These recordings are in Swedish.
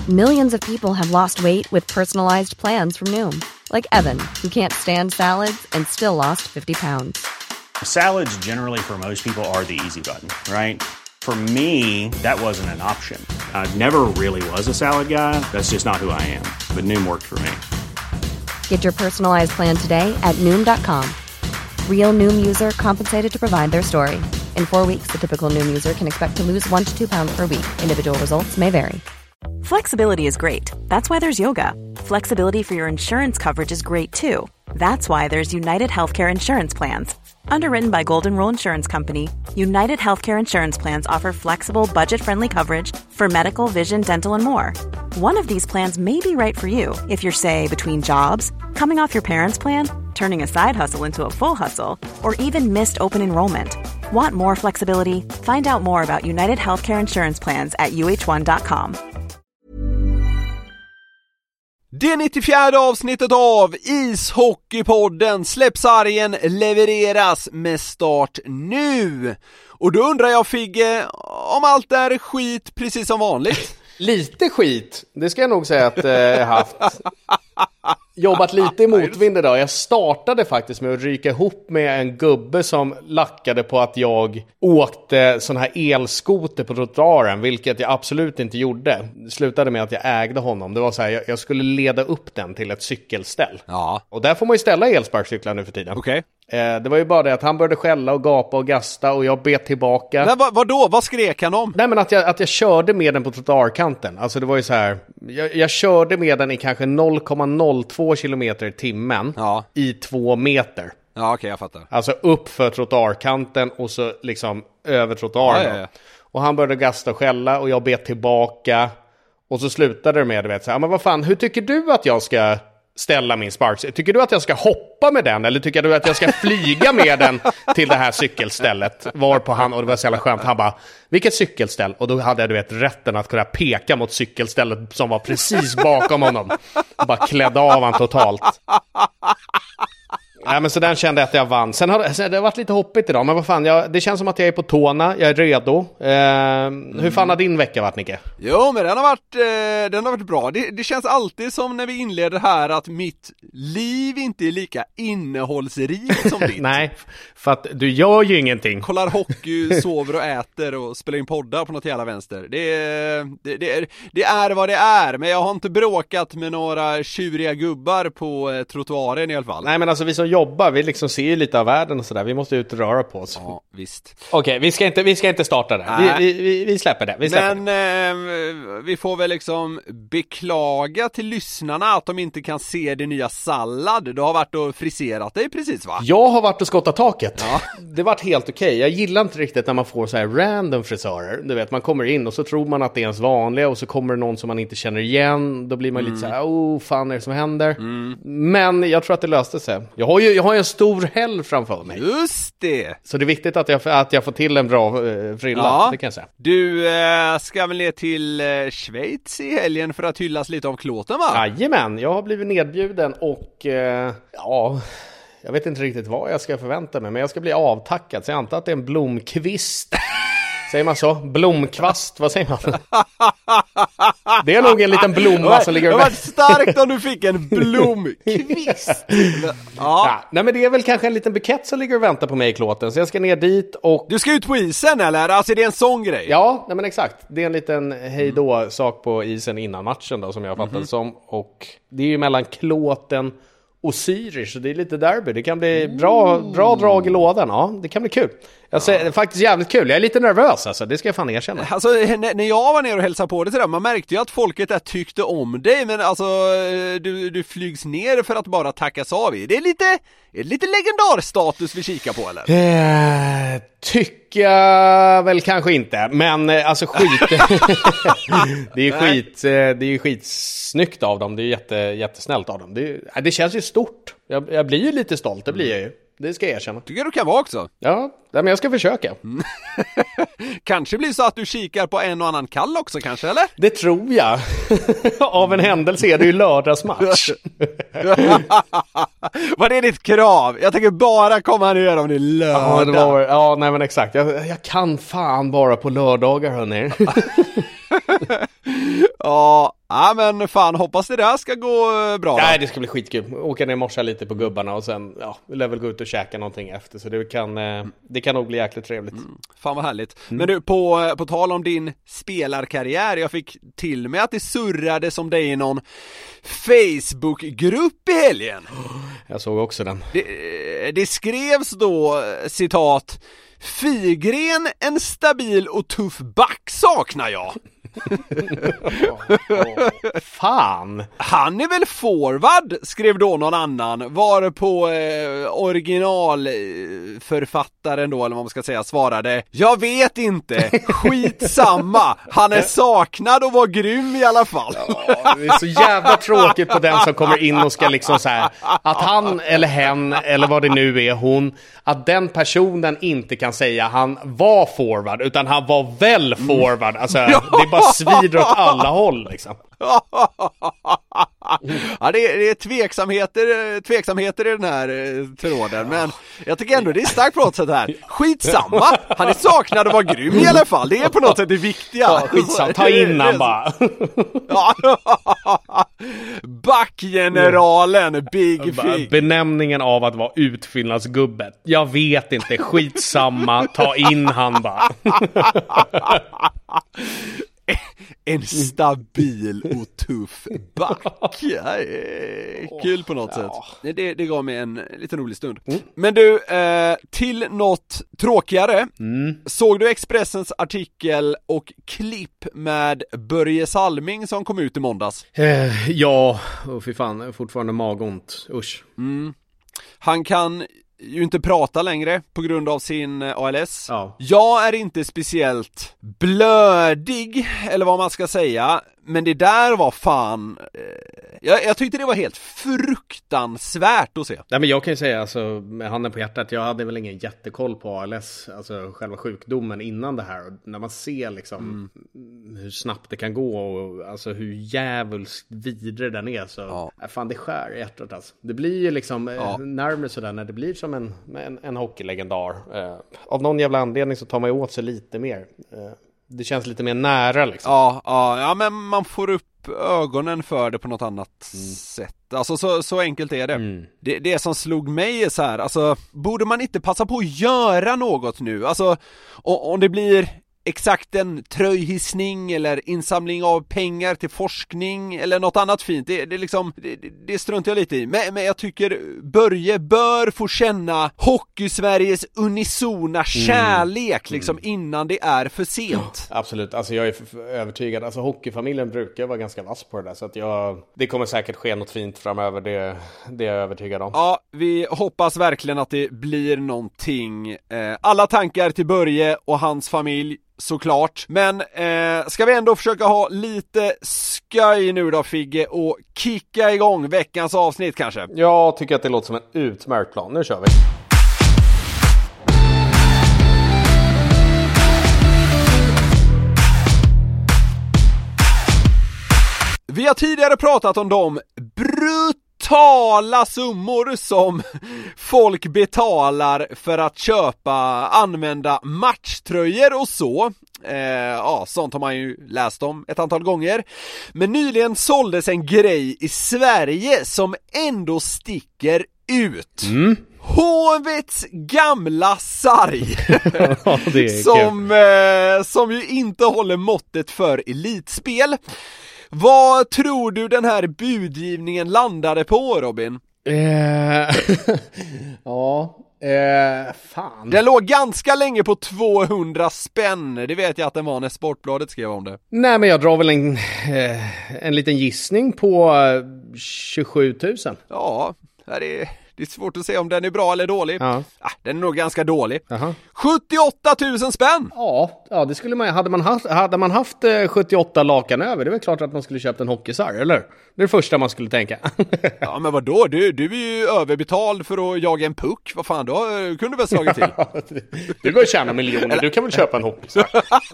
Millions of people have lost weight with personalized plans from Noom. Like Evan, who can't stand salads and still lost 50 pounds. Salads generally for most people are the easy button, right? For me, that wasn't an option. I never really was a salad guy. That's just not who I am. But Noom worked for me. Get your personalized plan today at Noom.com. Real Noom user compensated to provide their story. In 4 weeks, the typical Noom user can expect to lose 1 to 2 pounds per week. Individual results may vary. Flexibility is great. That's why there's yoga. Flexibility for your insurance coverage is great too. That's why there's United Healthcare Insurance Plans. Underwritten by Golden Rule Insurance Company, United Healthcare Insurance Plans offer flexible, budget-friendly coverage for medical, vision, dental, and more. One of these plans may be right for you if you're, say, between jobs, coming off your parents' plan, turning a side hustle into a full hustle, or even missed open enrollment. Want more flexibility? Find out more about United Healthcare Insurance Plans at uh1.com. Det 94:e avsnittet av Ishockeypodden släpps sargen levereras med start nu. Och då undrar jag, Figge, om allt är skit precis som vanligt? Lite skit, det ska jag nog säga att jag haft. Jobbat lite i motvind idag. Jag startade faktiskt med att ryka ihop med en gubbe som lackade på att jag åkte sån här elskoter på trottoaren, vilket jag absolut inte gjorde. Det slutade med att jag ägde honom. Det var så här, jag skulle leda upp den till ett cykelställ. Ja. Och där får man ju ställa elsparkcyklar nu för tiden. Okej. Det var ju bara det att han började skälla och gapa och gasta och jag bet tillbaka. Men vadå? Vad skrek han om? Nej, men att jag körde med den på trottoarkanten. Alltså det var ju så här, jag körde med den i kanske 0,02 kilometer i timmen i 2 meter. Ja, okej, jag fattar. Alltså upp för trottoarkanten och så liksom över trottoaren. Ja. Och han började gasta och skälla och jag bet tillbaka. Och så slutade det med, du vet, så här, men vad fan, hur tycker du att jag ska ställa min spark? Tycker du att jag ska hoppa med den? Eller tycker du att jag ska flyga med den till det här cykelstället? Varpå han, och det var så jävla skönt, han bara, vilket cykelställ? Och då hade jag, du vet, rätten att kunna peka mot cykelstället som var precis bakom honom. Och bara klädde av han totalt. Nej, men så den kände jag att jag vann. Sen har det varit lite hoppigt idag. Men vad fan, det känns som att jag är på tårna. Jag är redo. Hur fan har din vecka varit, Nicke? Jo, men den har varit bra. Det känns alltid som när vi inleder här att mitt liv inte är lika innehållsrikt som ditt. Nej, för att du gör ju ingenting. Kollar hockey, sover och äter och spelar in poddar på något jävla vänster. Det är vad det är. Men jag har inte bråkat med några tjuriga gubbar på trottoaren i alla fall. Nej, men alltså vi som jobbar, vi liksom ser ju lite av världen och sådär. Vi måste ut och röra på oss. Ja, visst. Okej, vi ska inte starta det. Vi släpper det. Vi får väl liksom beklaga till lyssnarna att de inte kan se det nya Sallad. Du har varit och friserat dig precis, va? Jag har varit och skottat taket. Ja. Det varit helt okej. Jag gillar inte riktigt när man får så här random frisörer. Du vet, man kommer in och så tror man att det är ens vanliga och så kommer det någon som man inte känner igen. Då blir man lite så här, fan är det som händer? Men jag tror att det löste sig. Jag har ju en stor helg framför mig. Just det. Så det är viktigt att jag får till en bra frilla, det kan jag säga. Du ska väl ner till Schweiz i helgen för att hyllas lite av klåten, va? Jajamän, jag har blivit nedbjuden och jag vet inte riktigt vad jag ska förvänta mig, men jag ska bli avtackad, så jag antar att det är en blomkvist. Säger man så? Blomkvast, vad säger man? Det är nog en liten blomma som ligger... Det var starkt om du fick en blomkvist. Ja, nej, men det är väl kanske en liten bukett som ligger och väntar på mig i klåten. Så jag ska ner dit och... Du ska ut på isen, eller? Alltså det är en sån grej? Ja, nej, men exakt. Det är en liten hejdå-sak på isen innan matchen då, som jag fattat som. Och det är ju mellan klåten och Zürich, så det är lite derby. Det kan bli bra drag i lådan. Ja, det kan bli kul. Det är faktiskt jävligt kul. Jag är lite nervös, alltså. Det ska jag fan erkänna. Alltså, när jag var ner och hälsade på det till dem, man märkte ju att folket där tyckte om dig. Men alltså, du flygs ner för att bara tackas av i. Det är lite legendarstatus vi kikar på, eller? Tycker jag väl kanske inte. Men alltså skit. Det är ju skitsnyggt av dem. Det är jättesnällt av dem. Det känns ju stort. Jag blir ju lite stolt, det blir jag ju. Det ska jag erkänna. Tycker du kan vara också? Ja, men jag ska försöka. Kanske blir så att du kikar på en och annan kall också, kanske, eller? Det tror jag. Av en händelse är det ju lördagsmatch. Vad är ditt krav? Jag tänker bara komma ner om det är lördag. Nej men exakt. Jag kan fan bara på lördagar, hörni. Ja, Ja men fan, hoppas det där ska gå bra. Nej, det ska bli skitkul. Åka ner och morsa lite på gubbarna och sen vi lär väl gå ut och käka någonting efter. Så det kan nog bli jäkligt trevligt. Fan vad härligt. Men du, på tal om din spelarkarriär, jag fick till mig att det surrade som dig i någon Facebookgrupp i helgen. Jag såg också den. Det skrevs då, citat, Figren, en stabil och tuff back saknar jag. Fan. Han är väl forward, skrev då någon annan. Var på originalförfattaren då, eller vad man ska säga, svarade: jag vet inte, skitsamma. Han är saknad och var grym i alla fall. Det är så jävla tråkigt på den som kommer in och ska liksom så här, att han eller hen eller vad det nu är, hon, att den personen inte kan säga han var forward, utan han var väl forward. Alltså det är bara svider åt alla håll liksom. Ja, det är tveksamheter i den här tråden, men jag tycker ändå det är starkt på något sätt här. Skitsamma, han är saknad och var grym i alla fall. Det är på något sätt det viktiga. Ja, skitsamma, ta in han bara. Backgeneralen Big Fig. Benämningen av att vara utfyllnadsgubben. Jag vet inte, skitsamma, ta in han bara. En stabil och tuff back. Kul på något sätt. Det gav mig en liten rolig stund. Men du, till något tråkigare. Såg du Expressens artikel och klipp med Börje Salming som kom ut i måndags? Ja, och fy fan, fortfarande magont. Usch. Han kan ju inte prata längre på grund av sin ALS. Ja. Jag är inte speciellt blödig, eller vad man ska säga, men det där var fan... Jag tyckte det var helt fruktansvärt att se. Nej, men jag kan ju säga, alltså, med handen på hjärtat, jag hade väl ingen jättekoll på ALS, alltså själva sjukdomen innan det här. Och när man ser liksom hur snabbt det kan gå och alltså hur jävligt vidre den är, så fan, det skär i hjärtat alltså. Det blir ju liksom närmare sådär när det blir som en hockeylegendar. Av någon jävla anledning så tar man ju åt sig lite mer. Det känns lite mer nära liksom. Ja, men man får upp ögonen för det på något annat sätt. Alltså så enkelt är det. Det som slog mig är så här, alltså borde man inte passa på att göra något nu? Alltså om det blir exakt en tröjhissning eller insamling av pengar till forskning eller något annat fint, det struntar jag lite i. Men jag tycker Börje bör få känna Hockey-Sveriges unisona kärlek liksom innan det är för sent. Absolut, alltså jag är övertygad. Alltså hockeyfamiljen brukar vara ganska vass på det där, så att det kommer säkert ske något fint framöver, det är jag övertygad om. Ja, vi hoppas verkligen att det blir någonting. Alla tankar till Börje och hans familj, såklart. Men ska vi ändå försöka ha lite skoj nu då, Figge, och kicka igång veckans avsnitt kanske? Jag tycker att det låter som en utmärkt plan. Nu kör vi. Vi har tidigare pratat om de brutala summor som folk betalar för att använda matchtröjor och så. Sånt har man ju läst om ett antal gånger. Men nyligen såldes en grej i Sverige som ändå sticker ut. Hovets gamla sarg. Som ju inte håller måttet för elitspel. Vad tror du den här budgivningen landade på, Robin? Fan. Den låg ganska länge på 200 spänn. Det vet jag att den var när Sportbladet skrev om det. Nej, men jag drar väl en liten gissning på 27 000. Ja, det är svårt att se om den är bra eller dålig. Ja. Den är nog ganska dålig. 78 000 spänn! Ja, det skulle man. Hade man haft 78 lakan över, det är väl klart att man skulle köpt en hockeysarg, eller? Det är det första man skulle tänka. Ja, men vadå? Du är ju överbetald för att jaga en puck. Vad fan, då kunde du väl slagit till? Du går tjäna miljoner, du kan väl köpa en hockeysarg?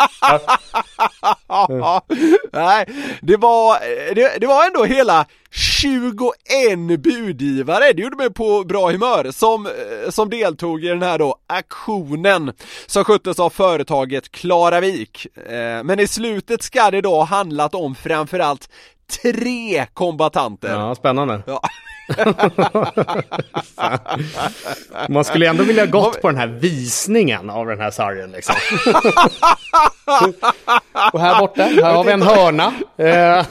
Nej, det var ändå hela 21 budgivare. Det gjorde mig på bra humör som deltog i den här då aktionen som sköttes av företaget Klaravik. Men i slutet ska det då ha handlat om framförallt 3 kombatanter. Ja, spännande. Ja. Man skulle ändå vilja gått på den här visningen av den här sargen liksom. Och här borta, här har vi en hörna. Ja.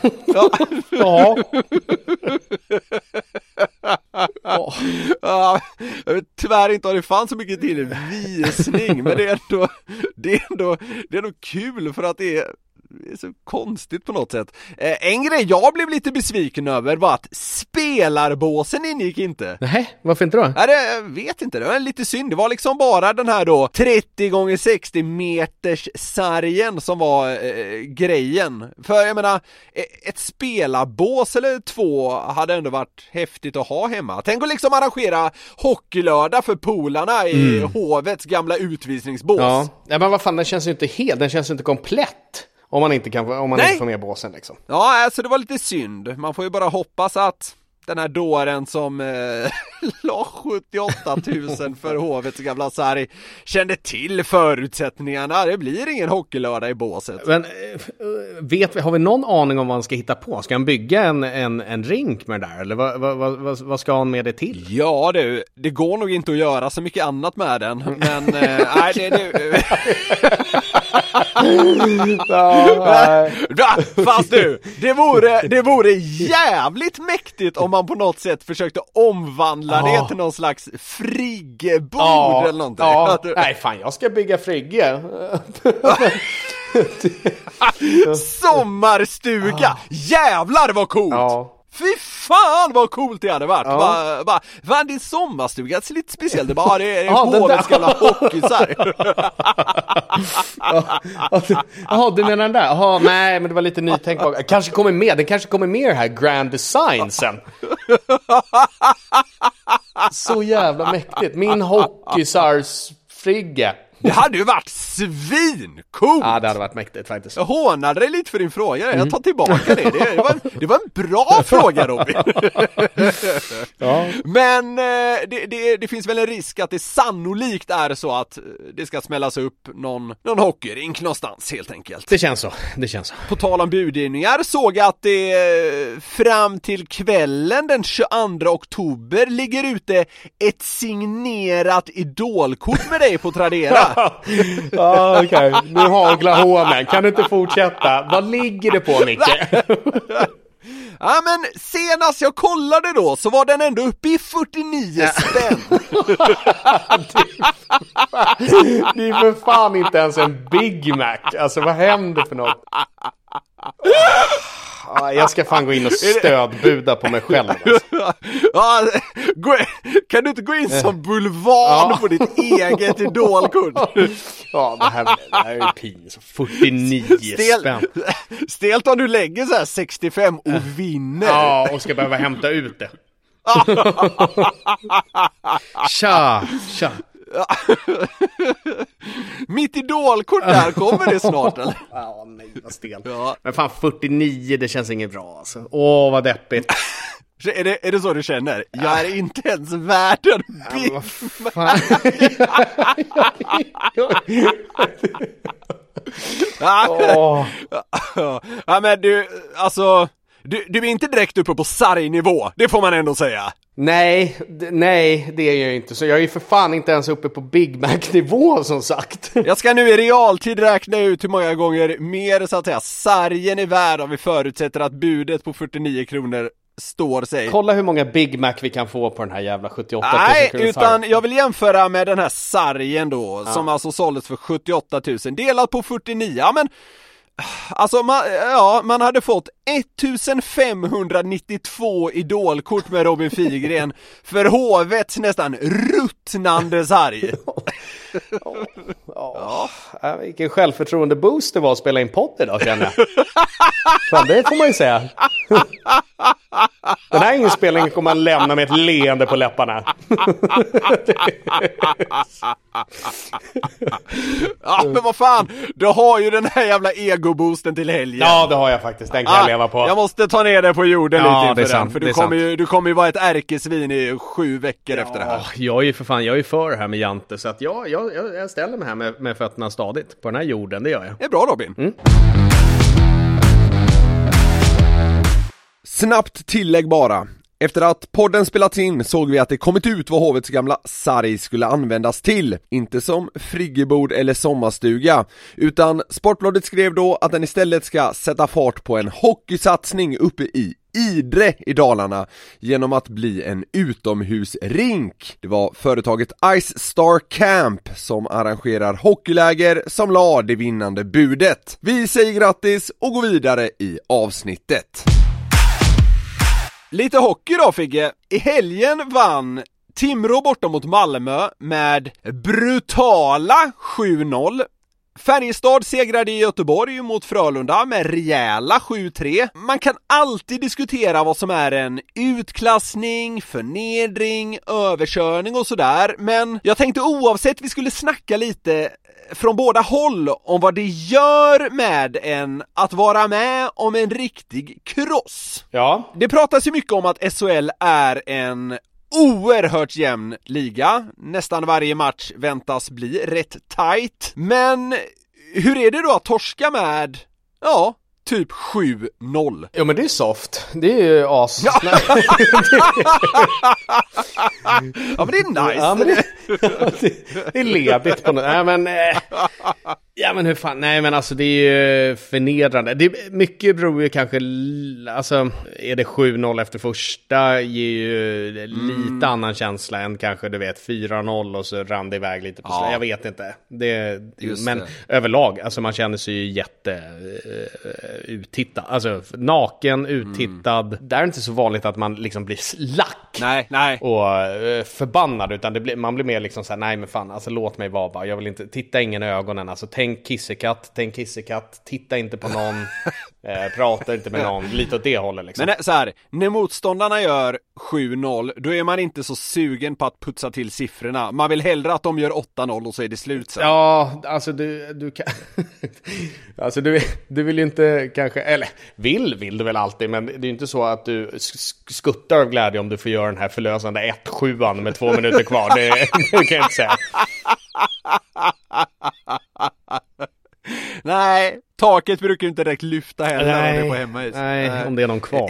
Jag vet tyvärr inte om det fanns så mycket till en visning, men det är ändå kul för att det är så konstigt på något sätt. En grej jag blev lite besviken över var att spelarbåsen ingick inte. Nej, varför inte då? Nej, jag vet inte, det var lite synd. Det var liksom bara den här då 30x60 meters sargen som var grejen. För jag menar, ett spelarbås eller 2 hade ändå varit häftigt att ha hemma. Tänk att liksom arrangera hockeylördag för polarna i Hovets gamla utvisningsbås. Ja, men vad fan, den känns ju inte helt, den känns ju inte komplett. Om man inte får med båsen liksom. Ja, alltså det var lite synd. Man får ju bara hoppas att den här dåren som la 78 000 för Hovets gamla sarg kände till förutsättningarna. Det blir ingen hockeylördag i båset. Men har vi någon aning om vad han ska hitta på? Ska han bygga en rink med det där? Eller vad ska han med det till? Ja du, det går nog inte att göra så mycket annat med den. Men nej, det fast du, det vore jävligt mäktigt om man på något sätt försökte omvandla det till någon slags friggebod eller någonting. Ja. Nej fan, jag ska bygga frigge. Sommarstuga. Jävlar vad coolt. Ja. Fy fan vad coolt det hade varit. Vad din sommarstuga är lite speciellt. Det bara det är Hovets gamla hockeysar. Jaha, du menar den där? Jaha, nej, men det var lite nytänk. Den kanske kommer med här Grand Design sen. Så jävla mäktigt. Min hockeysars frigge. Det hade ju varit svincoolt. Ja, det hade varit mäktigt faktiskt. Jag hånade dig lite för din fråga. Jag tar tillbaka det. Det var en bra fråga, Robin. Ja. Men det finns väl en risk att det sannolikt är så att det ska smällas upp någon hockeyrink någonstans helt enkelt. Det känns så. På tal om budgivningar såg jag att det fram till kvällen den 22 oktober ligger ute ett signerat idolkort med dig på Tradera. Ja, okej. Nu haglar hånen. Kan du inte fortsätta? Vad ligger det på, Micke? Ja, men senast jag kollade då så var den ändå uppe i 49 spänn. Det är för fan inte ens en Big Mac. Alltså, vad händer för något? Jag ska fan gå in och stödbuda på mig själv. Alltså. Ja, kan du inte gå in som bulvan på ditt eget idolkort? Ja, det här är ju pinsamt. 49 spänn. Stelt om du lägger så här 65 och vinner. Ja, och ska behöva hämta ut det. Tja. Mitt idolkort där, kommer det snart eller? Ja, nej, vad stel. Ja. Men fan, 49, det känns inget bra alltså. Åh, vad deppigt. Är det så du känner? Jag är inte ens värd en biff. Ja, men du, alltså du är inte direkt uppe på sargnivå. Det får man ändå säga. Nej, det är jag inte. Så jag är ju för fan inte ens uppe på Big Mac-nivå, som sagt. Jag ska nu i realtid räkna ut hur många gånger mer så att säga sargen är värd om vi förutsätter att budet på 49 kronor står sig. Kolla hur många Big Mac vi kan få på den här jävla 78 000 Nej, kronor. utan jag vill jämföra med den här sargen då, som alltså såldes för 78 000 delat på 49. Ja, men alltså man hade fått 1592 idolkort med Robin Figren för Hovets nästan ruttnande sarg. Vilken självförtroende boost det var att spela in podd idag, känner jag. Fan, det får man ju säga. Den här inspelningen kommer man lämna med ett leende på läpparna. Ja, men vad fan, du har ju den här jävla ego-boosten till helgen. Ja, det har jag faktiskt. Den kan jag leva på. Jag måste ta ner det på jorden lite inför den. För du kommer ju vara ett ärkesvin i 7 veckor efter det här. Jag är ju för det här med Jante. Så att jag ställer mig här med fötterna stadigt på den här jorden, det gör jag. Det är bra, Robin. Snabbt tillägg bara. Efter att podden spelats in såg vi att det kommit ut vad Hovets gamla sarg skulle användas till. Inte som friggebod eller sommarstuga, utan Sportbladet skrev då att den istället ska sätta fart på en hockeysatsning uppe i Idre i Dalarna genom att bli en utomhusrink. Det var företaget Ice Star Camp som arrangerar hockeyläger som la det vinnande budet. Vi säger grattis och går vidare i avsnittet. Lite hockey då, Figge. I helgen vann Timrå borta mot Malmö med brutala 7-0. Färjestad segrade i Göteborg mot Frölunda med rejäla 7-3. Man kan alltid diskutera vad som är en utklassning, förnedring, överkörning och sådär. Men jag tänkte oavsett vi skulle snacka lite från båda håll om vad det gör med en att vara med om en riktig kross. Ja. Det pratas ju mycket om att SHL är en oerhört jämn liga. Nästan varje match väntas bli rätt tight. Men hur är det då att torska med, ja, typ 7-0? Ja, men det är soft. Det är ju as. Ja, ja men det är nice. Ja, men det är ledigt på något. Nej, men ja, men hur fan? Nej, men alltså det är ju förnedrande. Mycket beror ju kanske, alltså är det 7-0 efter första ger ju lite annan känsla än kanske, du vet, 4-0 och så rann det iväg lite på jag vet inte. Men överlag, alltså man känner sig ju uttittad. Alltså naken, uttittad. Det är inte så vanligt att man liksom blir slack. Nej. Och förbannad, utan man blir mer liksom så här, nej men fan, alltså låt mig vara bara. Jag vill inte, titta ingen i ögonen, alltså tänk kissekatt, titta inte på någon, prata inte med någon, lite åt det hållet liksom. Men så här, när motståndarna gör 7-0, då är man inte så sugen på att putsa till siffrorna. Man vill hellre att de gör 8-0 och så är det slut sen. Ja, alltså du kan alltså du vill ju inte kanske, eller vill du väl alltid, men det är ju inte så att du skuttar av glädje om du får göra den här förlösande 1-7 med 2 minuter kvar. Det kan jag inte säga. Nej, taket brukar inte direkt lyfta heller om det är på hemmais. Nej, om det är någon kvar.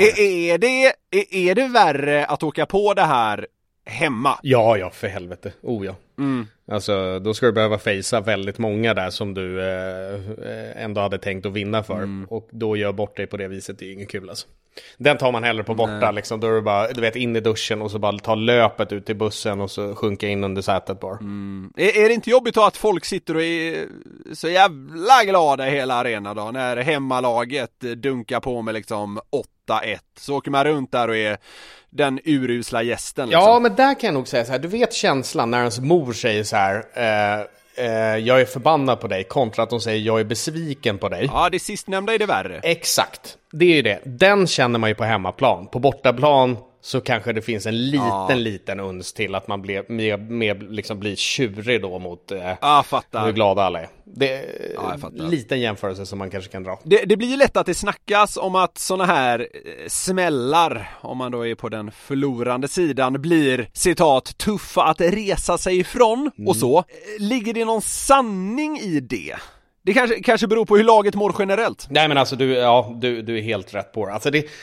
Är det värre att åka på det här hemma? Ja, för helvete. Ja. Alltså, då ska du behöva facea väldigt många där som du ändå hade tänkt att vinna för. Och då gör bort dig på det viset, det är ingen kul alltså. Den tar man hellre på borta liksom. Då är det bara, du vet, in i duschen och så bara ta löpet ut till bussen och så sjunka in under sätet bara. Är det inte jobbigt då att folk sitter och är så jävla glada i hela arenan då, när hemmalaget dunkar på med liksom 8-1, så åker man runt där och är den urusla gästen liksom. Ja, men där kan jag nog säga så här, du vet känslan när ens mor säger så här, jag är förbannad på dig, kontra att de säger jag är besviken på dig. Ja, det sistnämnda är det värre. Exakt, det är ju det. Den känner man ju på hemmaplan. På bortaplan så kanske det finns en liten uns till att man liksom blir tjurig då mot hur glada alla är. Det är en liten jämförelse som man kanske kan dra. Det blir ju lätt att det snackas om att såna här smällar, om man då är på den förlorande sidan, blir, citat, tuffa att resa sig ifrån och så. Ligger det någon sanning i det? Det kanske beror på hur laget mår generellt. Nej, men alltså du är helt rätt på det. Alltså det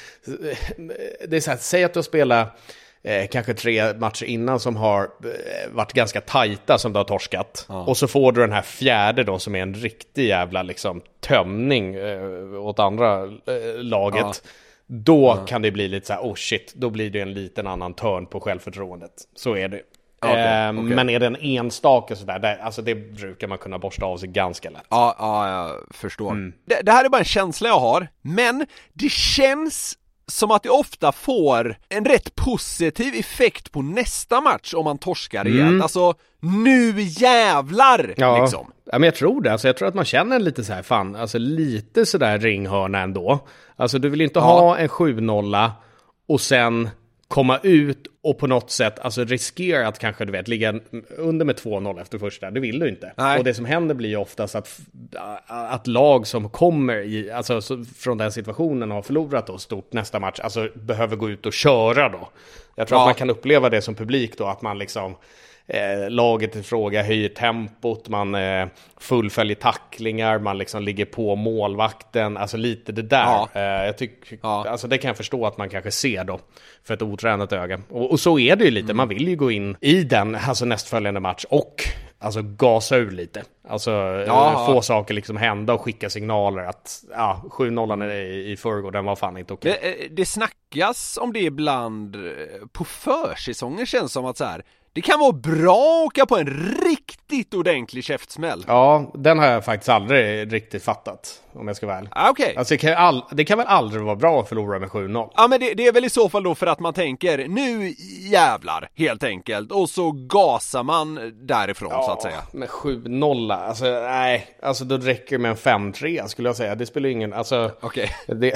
är så här, säg att du spelar kanske 3 matcher innan som har varit ganska tajta, som du har torskat. Och så får du den här fjärde då som är en riktig jävla liksom tömning åt andra laget. Då kan det bli lite så här, oh shit, då blir det en liten annan törn på självförtroendet. Så är det. Okay. Men är det en enstaka sådär, alltså det brukar man kunna borsta av sig ganska lätt. Ja, jag förstår. Det här är bara en känsla jag har, men det känns som att det ofta får en rätt positiv effekt på nästa match om man torskar rejält. Alltså, nu jävlar liksom. Ja, men jag tror det. Alltså, jag tror att man känner lite så här, fan, alltså lite sådär ringhörna ändå. Alltså, du vill inte ha en 7-0 och sen komma ut och på något sätt alltså riskera att kanske du vet ligga under med 2-0 efter första, det vill du inte. Nej. Och det som händer blir ju oftast att lag som kommer alltså, från den situationen har förlorat då stort nästa match, alltså behöver gå ut och köra då. Jag tror att man kan uppleva det som publik då, att man liksom laget i fråga höjer tempot, man fullföljer tacklingar, man liksom ligger på målvakten, alltså lite det där. Jag tycker, alltså det kan jag förstå att man kanske ser då för ett otränat öga. Och så är det ju lite, man vill ju gå in i den alltså nästföljande match och alltså gasa ur lite. Alltså få saker liksom hända och skicka signaler att 7-0 i förrgår, den var fan inte okej. Det snackas om det ibland på försäsongen, känns som att så här, det kan vara bra att åka på en riktigt ordentlig käftsmäll. Ja, den har jag faktiskt aldrig riktigt fattat, om jag ska vara ärlig. Okay. Alltså det kan väl aldrig vara bra att förlora med 7-0? Ja, men det är väl i så fall då för att man tänker, nu jävlar, helt enkelt. Och så gasar man därifrån, så att säga. Med 7-0, alltså nej. Alltså då räcker det med en 5-3, skulle jag säga. Det spelar ingen, alltså... Okej. Det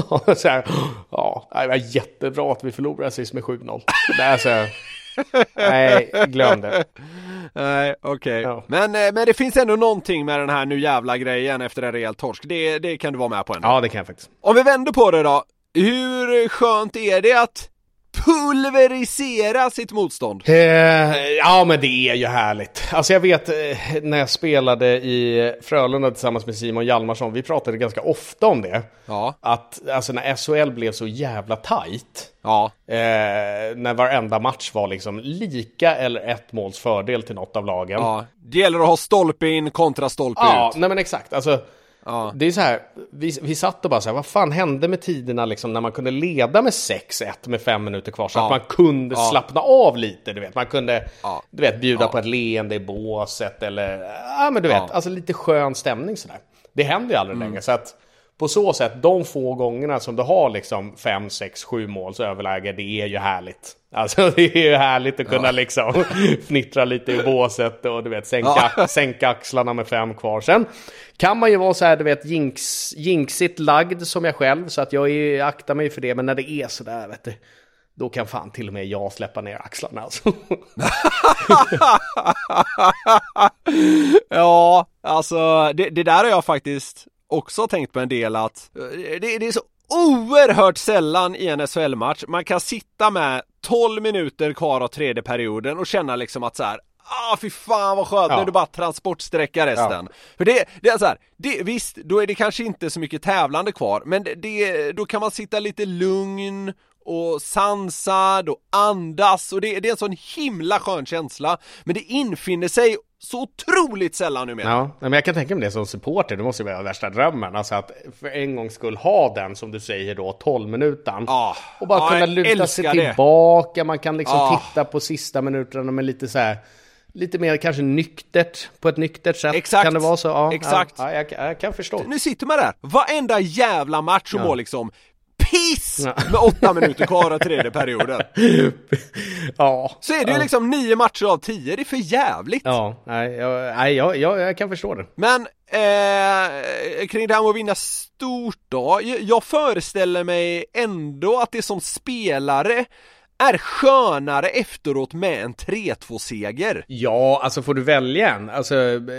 var jättebra att vi förlorade sist med 7-0. Det är så... Nej, glöm det. Nej, okej. Ja. Men det finns ändå någonting med den här nu jävla grejen efter en rejäl torsk. Det kan du vara med på ändå. Ja, det kan jag faktiskt. Om vi vänder på det då. Hur skönt är det att pulverisera sitt motstånd? Ja, men det är ju härligt. Alltså jag vet när jag spelade i Frölunda tillsammans med Simon Hjalmarsson, vi pratade ganska ofta om det. Ja. Att alltså när SHL blev så jävla tajt. Ja. När varenda match var liksom lika eller ett måls fördel till något av lagen. Ja. Det gäller att ha stolpe in kontra stolpe ut. Ja, nej men exakt. Alltså det är så här, vi satt och bara så här, vad fan hände med tiderna liksom när man kunde leda med 6-1 med 5 minuter kvar, så att man kunde slappna av lite, du vet. Man kunde du vet, bjuda på ett leende i båset eller men du vet, alltså lite skön stämning så där. Det händer ju aldrig längre, så att på så sätt, de få gångerna som du har liksom 5, 6, 7 måls överläge, det är ju härligt. Alltså det är ju härligt att kunna liksom fnittra lite i båset och du vet sänka axlarna med 5 kvar. Sen kan man ju vara så här, du vet, jinxigt lagd som jag själv, så att jag aktar mig för det, men när det är så där, vet du, då kan fan till och med jag släppa ner axlarna alltså. Ja, alltså det där har jag faktiskt också tänkt på en del, att det är så oerhört sällan i en SHL-match man kan sitta med 12 minuter kvar av tredje perioden och känna liksom att så här, fy fan vad skönt, när du bara transportsträcka resten. För det är så här, visst, då är det kanske inte så mycket tävlande kvar, men då kan man sitta lite lugn och sansad och andas, och det är en sån himla skön känsla, men det infinner sig så otroligt sällan nu med. Ja, men jag kan tänka mig det som supporter, det måste ju vara värsta drömmen, alltså att för en gång skulle ha den, som du säger då, 12 minuter och bara kunna luta sig tillbaka, man kan liksom titta på sista minuterna med lite så här, lite mer kanske nyktert, på ett nyktert sätt. Exakt. Kan det vara så? Ja, exakt. Ja, jag kan förstå. Nu sitter man där, varenda jävla match och liksom piss med 8 minuter kvar av tredje perioden. Så är det ju liksom 9 matcher av 10. Det är för jävligt. Jag kan förstå det. Men kring det här med att vinna stort då, jag föreställer mig ändå att det som spelare är skönare efteråt med en 3-2-seger. Ja, alltså får du välja en. Alltså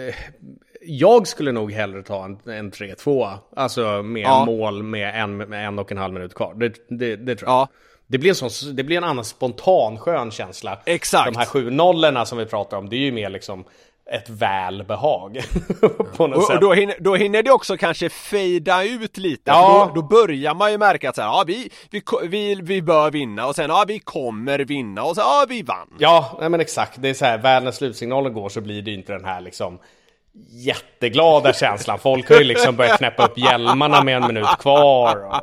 jag skulle nog hellre ta en 3-2, alltså med mål med 1,5 minut kvar. Det tror jag. Det blir en annan spontan skön känsla. Exakt. De här 7-0-erna som vi pratar om, det är ju mer liksom ett välbehag på något sätt. Och då hinner det också kanske fejda ut lite. Ja. Då börjar man ju märka att så här, vi bör vinna, och sen vi kommer vinna, och så vi vann. Ja, nej men exakt. Det är så här, världens slutsignalen går, så blir det inte den här liksom jätteglada känslan. Folk har ju liksom börjat knäppa upp hjälmarna med 1 minut kvar.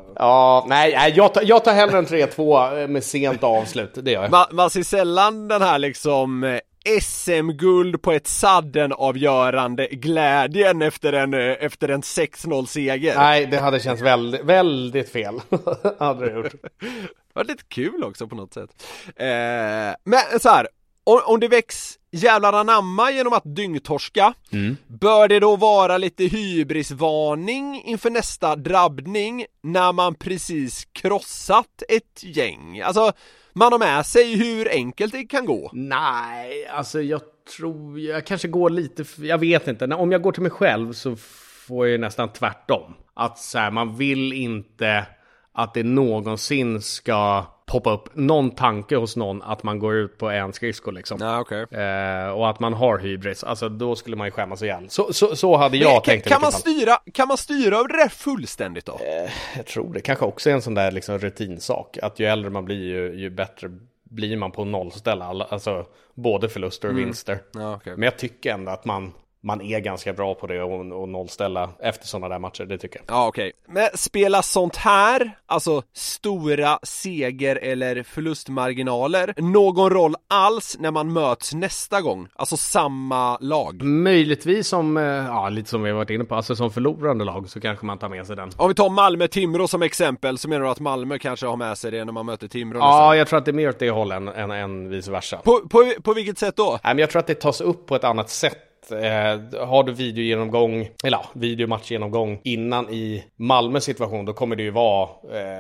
Jag tar hellre en 3-2 med sent avslut. Det gör jag. Man ser sällan den här liksom SM-guld på ett sadden-avgörande glädjen efter en 6-0-seger. Nej, det hade känts väldigt, väldigt fel. Hade det gjort. Det var lite kul också på något sätt. Men så här, om det väcks jävlar anamma genom att dyngtorska. Bör det då vara lite hybrisvarning inför nästa drabbning när man precis krossat ett gäng? Alltså, man har med sig hur enkelt det kan gå. Nej, alltså jag tror jag kanske går lite, jag vet inte. Om jag går till mig själv så får jag nästan tvärtom. Att så här, man vill inte att det någonsin ska poppa upp någon tanke hos någon att man går ut på en skridsko liksom. Ja, okay. Och att man har hybris. Alltså då skulle man ju skämmas ihjäl. Så hade jag tänkt. Kan man styra över det där fullständigt då? Jag tror det kanske också är en sån där liksom rutinsak. Att ju äldre man blir ju bättre blir man på nollställa. Alltså både förluster och vinster. Ja, okay. Men jag tycker ändå att man är ganska bra på det och nollställa efter sådana där matcher, det tycker jag. Ja, okej. Men spela sånt här, alltså stora seger eller förlustmarginaler, någon roll alls när man möts nästa gång? Alltså samma lag? Möjligtvis som, lite som vi har varit inne på, alltså som förlorande lag så kanske man tar med sig den. Om vi tar Malmö-Timrå som exempel, så menar du att Malmö kanske har med sig det när man möter Timrå? Ja, jag tror att det är mer åt det hållet än vice versa. På vilket sätt då? Nej, men jag tror att det tas upp på ett annat sätt. Har du videomatchgenomgång innan i Malmö situation, då kommer det ju vara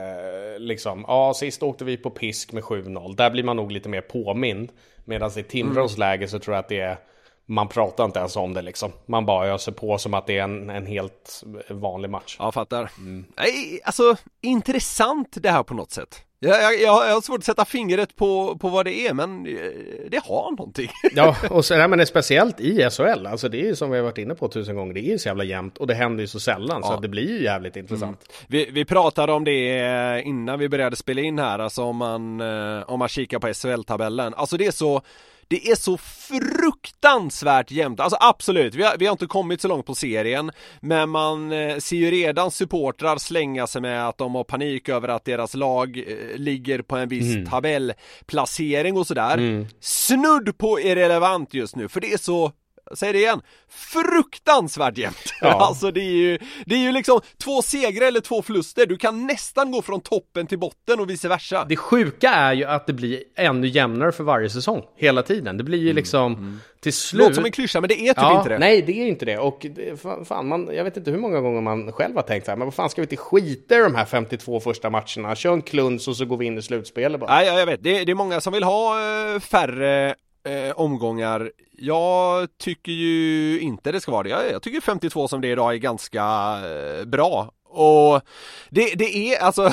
sist åkte vi på pisk med 7-0. Där blir man nog lite mer påmind. Medan i Timrås läge så tror jag att det är, man pratar inte ens om det liksom. Man bara öser på som att det är en helt vanlig match. Ja, fattar. Nej, alltså intressant det här på något sätt. Jag har svårt att sätta fingret på vad det är, men det har någonting. Ja, och så, men det är speciellt i SHL. Alltså det är ju som vi har varit inne på 1000 gånger. Det är ju så jävla jämnt och det händer ju så sällan. Så att det blir ju jävligt intressant. Vi pratade om det innan vi började spela in här. Alltså om man kikar på SHL-tabellen. Alltså det är så fruktansvärt jämnt. Alltså absolut, vi har inte kommit så långt på serien, men man ser ju redan supportrar slänga sig med att de har panik över att deras lag ligger på en viss tabellplacering och sådär. Snudd på irrelevant just nu, för det är så, säg det igen, fruktansvärt jämnt. Ja. Alltså det är ju liksom 2 segrar eller 2 förluster. Du kan nästan gå från toppen till botten och vice versa. Det sjuka är ju att det blir ännu jämnare för varje säsong hela tiden. Det blir ju liksom till slut. Låter som en klyscha, men det är typ inte det. Nej, det är inte det. Och jag vet inte hur många gånger man själv har tänkt så här, men vad fan ska vi inte skita i de här 52 första matcherna? Kör en kluns och så går vi in i slutspelet bara. Nej, jag vet. Det är många som vill ha färre omgångar. Jag tycker ju inte det ska vara det. Jag tycker 52 som det är idag är ganska bra. Och det är alltså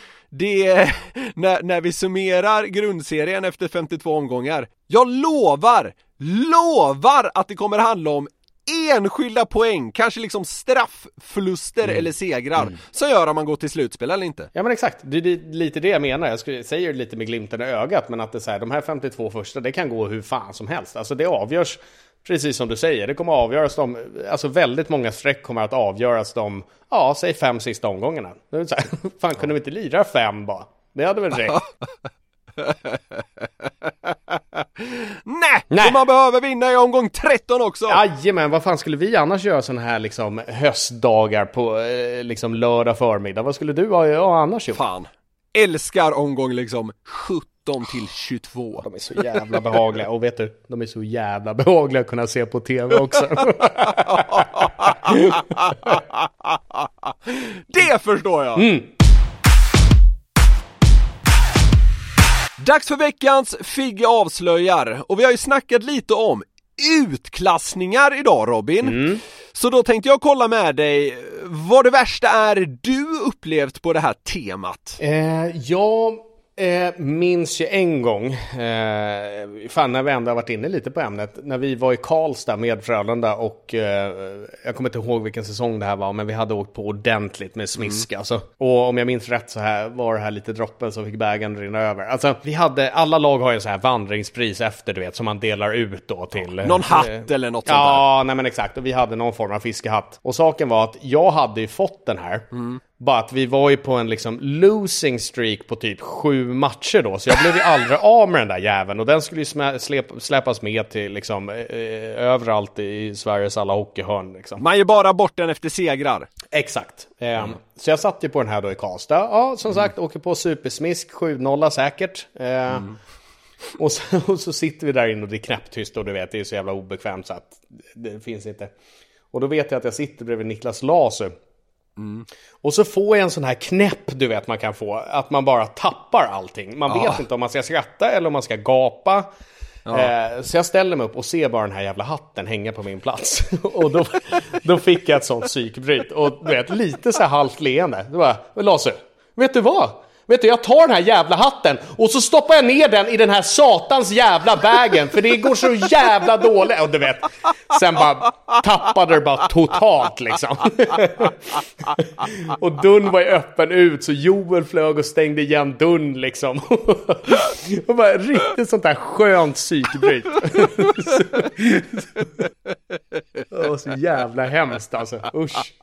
när vi summerar grundserien efter 52 omgångar. Jag lovar att det kommer handla om enskilda poäng, kanske liksom strafförluster eller segrar som gör om man går till slutspel eller inte. Ja, men exakt, det är lite det jag menar. Jag säger lite med glimten i ögat, men att det är så här, de här 52 första, det kan gå hur fan som helst. Alltså det avgörs, precis som du säger, det kommer att avgöras alltså väldigt många streck kommer att avgöras säg 5 sista omgångarna. Det är så här, fan, kunde vi inte lira 5 bara? Det hade väl räckt. Nej, man behöver vinna i omgång 13 också. Jajamän, vad fan skulle vi annars göra såna här liksom höstdagar på liksom lördag förmiddag? Vad skulle du ha annars gjort? Fan, älskar omgång liksom 17 till 22. De är så jävla behagliga. Och vet du, de är så jävla behagliga att kunna se på tv också. Det förstår jag. Dags för veckans Figge avslöjar. Och vi har ju snackat lite om utklassningar idag, Robin. Så då tänkte jag kolla med dig vad det värsta är du upplevt på det här temat. Jag minns ju en gång, när vi ändå har varit inne lite på ämnet, när vi var i Karlstad med Frölunda och jag kommer inte ihåg vilken säsong det här var, men vi hade åkt på ordentligt med smiska alltså. Och om jag minns rätt så här var det här lite droppen som fick bägaren rinna över. Alltså alla lag har ju så här vandringspris efter, du vet, som man delar ut då till någon hatt eller något sånt där. Ja, nej men exakt, och vi hade någon form av fiskehatt. Och saken var att jag hade ju fått den här. Bara att vi var ju på en liksom losing streak på typ 7 matcher då. Så jag blev ju aldrig av med den där jäveln. Och den skulle ju släppas med till liksom överallt i Sveriges alla hockeyhörn liksom. Man är ju bara bort den efter segrar. Exakt. Så jag satt ju på den här då i Karlstad. Ja, som sagt, åker på supersmisk, 7-0 säkert. Och så sitter vi där inne och det är knäpptyst och du vet, det är så jävla obekvämt så att det finns inte. Och då vet jag att jag sitter bredvid Niklas Laser. Och så får jag en sån här knäpp, du vet man kan få, att man bara tappar allting. Man vet inte om man ska skratta eller om man ska gapa. Så jag ställer mig upp och ser bara den här jävla hatten hänga på min plats. Och då fick jag ett sånt psykbryt. Och du vet, lite så här halvt leende. Då bara, Lasse, vet du vad? Vet du, jag tar den här jävla hatten och så stoppar jag ner den i den här satans jävla vägen. För det går så jävla dåligt. Och du vet, sen bara tappade det bara totalt liksom. Och dörren var ju öppen ut så Joel flög och stängde igen dörren liksom. Och bara riktigt sånt där skönt psykbryt. Det var så jävla hemskt alltså. Usch.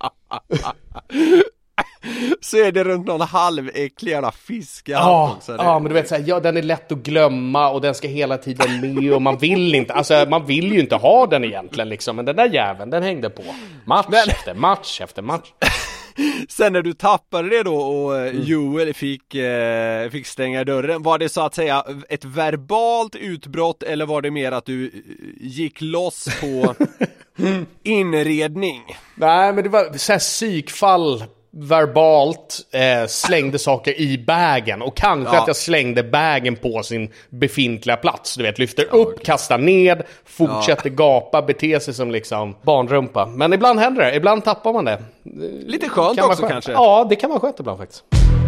Så är det runt någon halväcklig jävla fisk. Ja, men du vet så här, ja, den är lätt att glömma och den ska hela tiden med och man vill inte, alltså man vill ju inte ha den egentligen liksom, men den där jäveln, den hängde på efter match efter match. Sen när du tappade det då och Joel fick stänga dörren, var det så att säga ett verbalt utbrott eller var det mer att du gick loss på inredning? Nej, men det var så här psykfall verbalt, slängde saker i bagen och kanske att jag slängde bagen på sin befintliga plats, du vet, lyfter upp, kastar ned, fortsätter gapa, beter sig som liksom barnrumpa. Men ibland händer det, ibland tappar man det. Lite skönt också kanske. Ja, det kan vara skönt ibland faktiskt.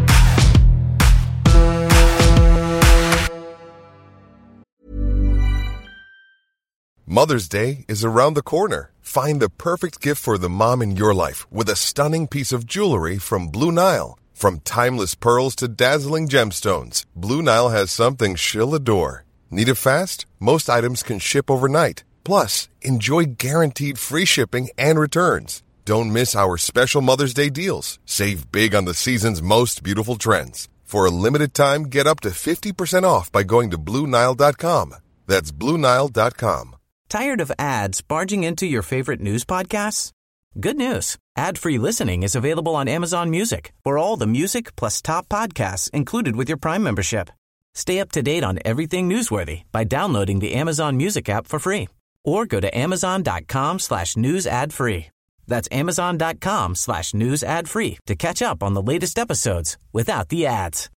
Mother's Day is around the corner. Find the perfect gift for the mom in your life with a stunning piece of jewelry from Blue Nile. From timeless pearls to dazzling gemstones, Blue Nile has something she'll adore. Need it fast? Most items can ship overnight. Plus, enjoy guaranteed free shipping and returns. Don't miss our special Mother's Day deals. Save big on the season's most beautiful trends. For a limited time, get up to 50% off by going to BlueNile.com. That's BlueNile.com. Tired of ads barging into your favorite news podcasts? Good news. Ad-free listening is available on Amazon Music for all the music plus top podcasts included with your Prime membership. Stay up to date on everything newsworthy by downloading the Amazon Music app for free or go to amazon.com/news ad free. That's amazon.com/news ad free to catch up on the latest episodes without the ads.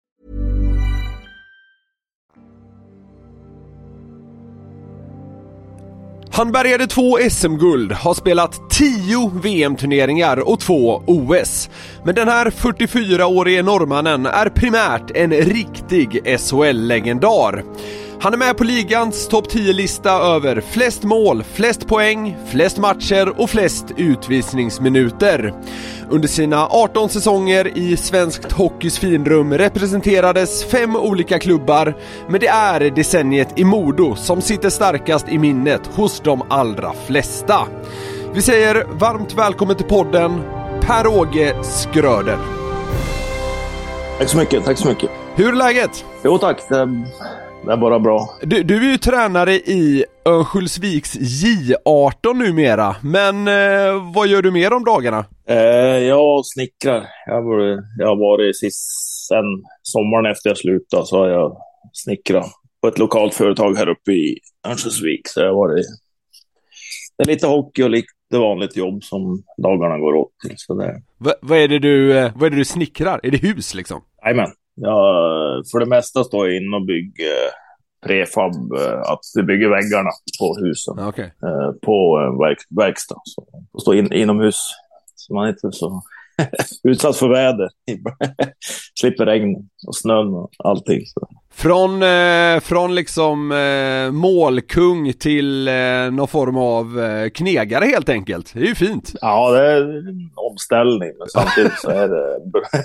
Han bärgade 2 SM-guld, har spelat 10 VM-turneringar och 2 OS. Men den här 44-årige norrmannen är primärt en riktig SHL-legendar. Han är med på ligans topp 10-lista över flest mål, flest poäng, flest matcher och flest utvisningsminuter. Under sina 18 säsonger i svenskt hockeys finrum representerades 5 olika klubbar, men det är decenniet i Modo som sitter starkast i minnet hos de allra flesta. Vi säger varmt välkommen till podden, Per-Åge Skröder. Tack så mycket. Hur är läget? Jo tack, det är bara bra. Du är ju tränare i Örnsköldsviks J18 numera, men vad gör du mer om dagarna? Jag snickrar. Jag har varit sen sommaren efter jag slutade så har jag snickrat på ett lokalt företag här uppe i Örnsköldsvik. Så jag har varit... Det är lite hockey och lite vanligt jobb som dagarna går åt till. Så det... Vad är det du snickrar? Är det hus liksom? Jajamän. För det mesta står jag in och bygger prefab, att vi bygger väggarna på husen. Okay. På verkstad. Så stå inomhus så man inte är så utsatt för väder. Slipper regn och snön och allting. Så. Från liksom målkung till någon form av knegare helt enkelt. Det är ju fint. Ja, det är en omställning. Men samtidigt så är det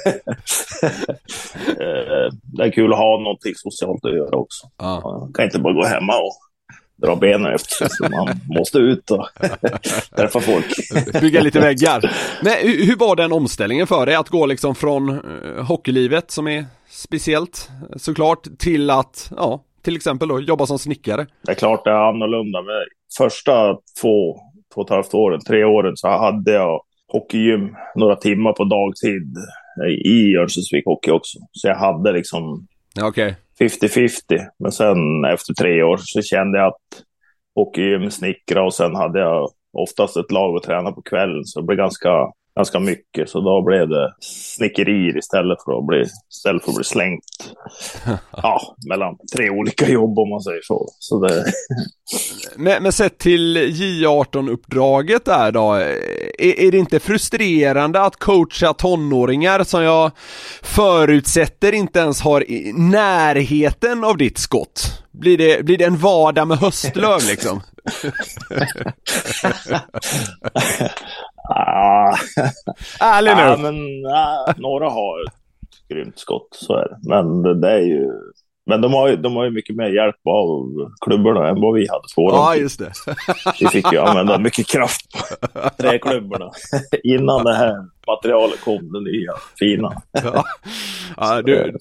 det är kul att ha någonting socialt att göra också. Man kan inte bara gå hemma och dra benen efter sig. Så man måste ut och träffa folk. Bygga lite väggar. Nej, hur var den omställningen för dig att gå liksom från hockeylivet som är speciellt såklart till att till exempel då jobba som snickare? Det är klart det är annorlunda. Men första 2,5 åren så hade jag hockeygym några timmar på dagtid i Örnsköldsvik hockey också. Så jag hade liksom 50-50. Men sen efter 3 år så kände jag att åka gym, snickra och sen hade jag oftast ett lag att träna på kvällen. Så det blev ganska mycket. Så då blev det snickerier istället för att bli slängt mellan 3 olika jobb om man säger så. Så det... Men sett till J18-uppdraget där då, är det inte frustrerande att coacha tonåringar som jag förutsätter inte ens har i närheten av ditt skott? Blir det en vardag med höstlöv liksom? Ärlig nu. Några har ett grymt skott, så är det. Men det är ju... Men de har ju mycket mer hjälp av klubborna än vad vi hade på dem. Ja, just det. Vi fick ju använda mycket kraft på träklubborna innan det här materialet kom, det nya, fina. Ja,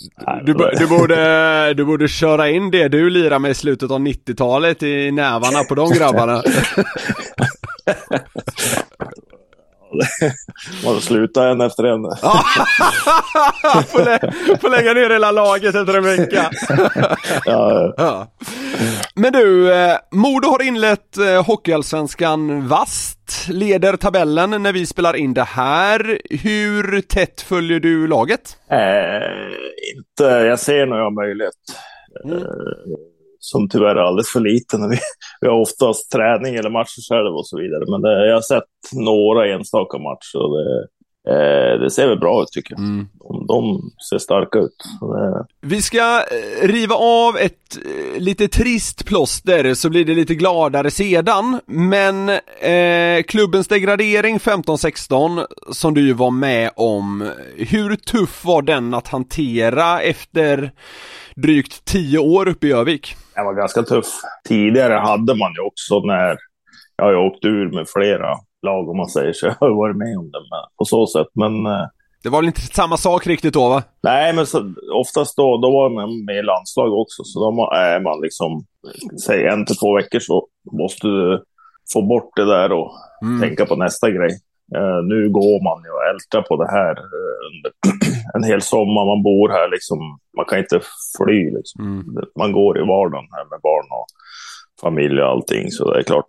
du borde köra in det du lirar med i slutet av 90-talet i nävarna på de grabbarna. Man slutar en efter en. Får lägga ner hela laget efter en vecka. Ja. Men du, Modo har inlett Hockeyallsvenskan vasst, leder tabellen när vi spelar in det här. Hur tätt följer du laget? Inte, jag ser när jag har möjlighet. Som tyvärr är alldeles för liten. Vi har oftast träning eller matcher själv och så vidare. Men jag har sett några enstaka matcher och det ser väl bra ut tycker jag. De ser starka ut. Vi ska riva av ett lite trist plåster så blir det lite gladare sedan. Men klubbens degradering 15-16 som du var med om, hur tuff var den att hantera efter drygt 10 år uppe i Övik? Det var ganska tuff. Tidigare hade man ju också när jag har åkt ur med flera lag om man säger så. Jag har varit med om det på så sätt. Men det var väl inte samma sak riktigt då, va? Nej, men oftast då var man med i landslag också. Så då är man liksom, säg 1 till 2 veckor så måste du få bort det där och tänka på nästa grej. Nu går man ju och ältar på det här under en hel sommar. Man bor här liksom, man kan inte fly liksom. Man går i vardagen här med barn och familj och allting. Så det är klart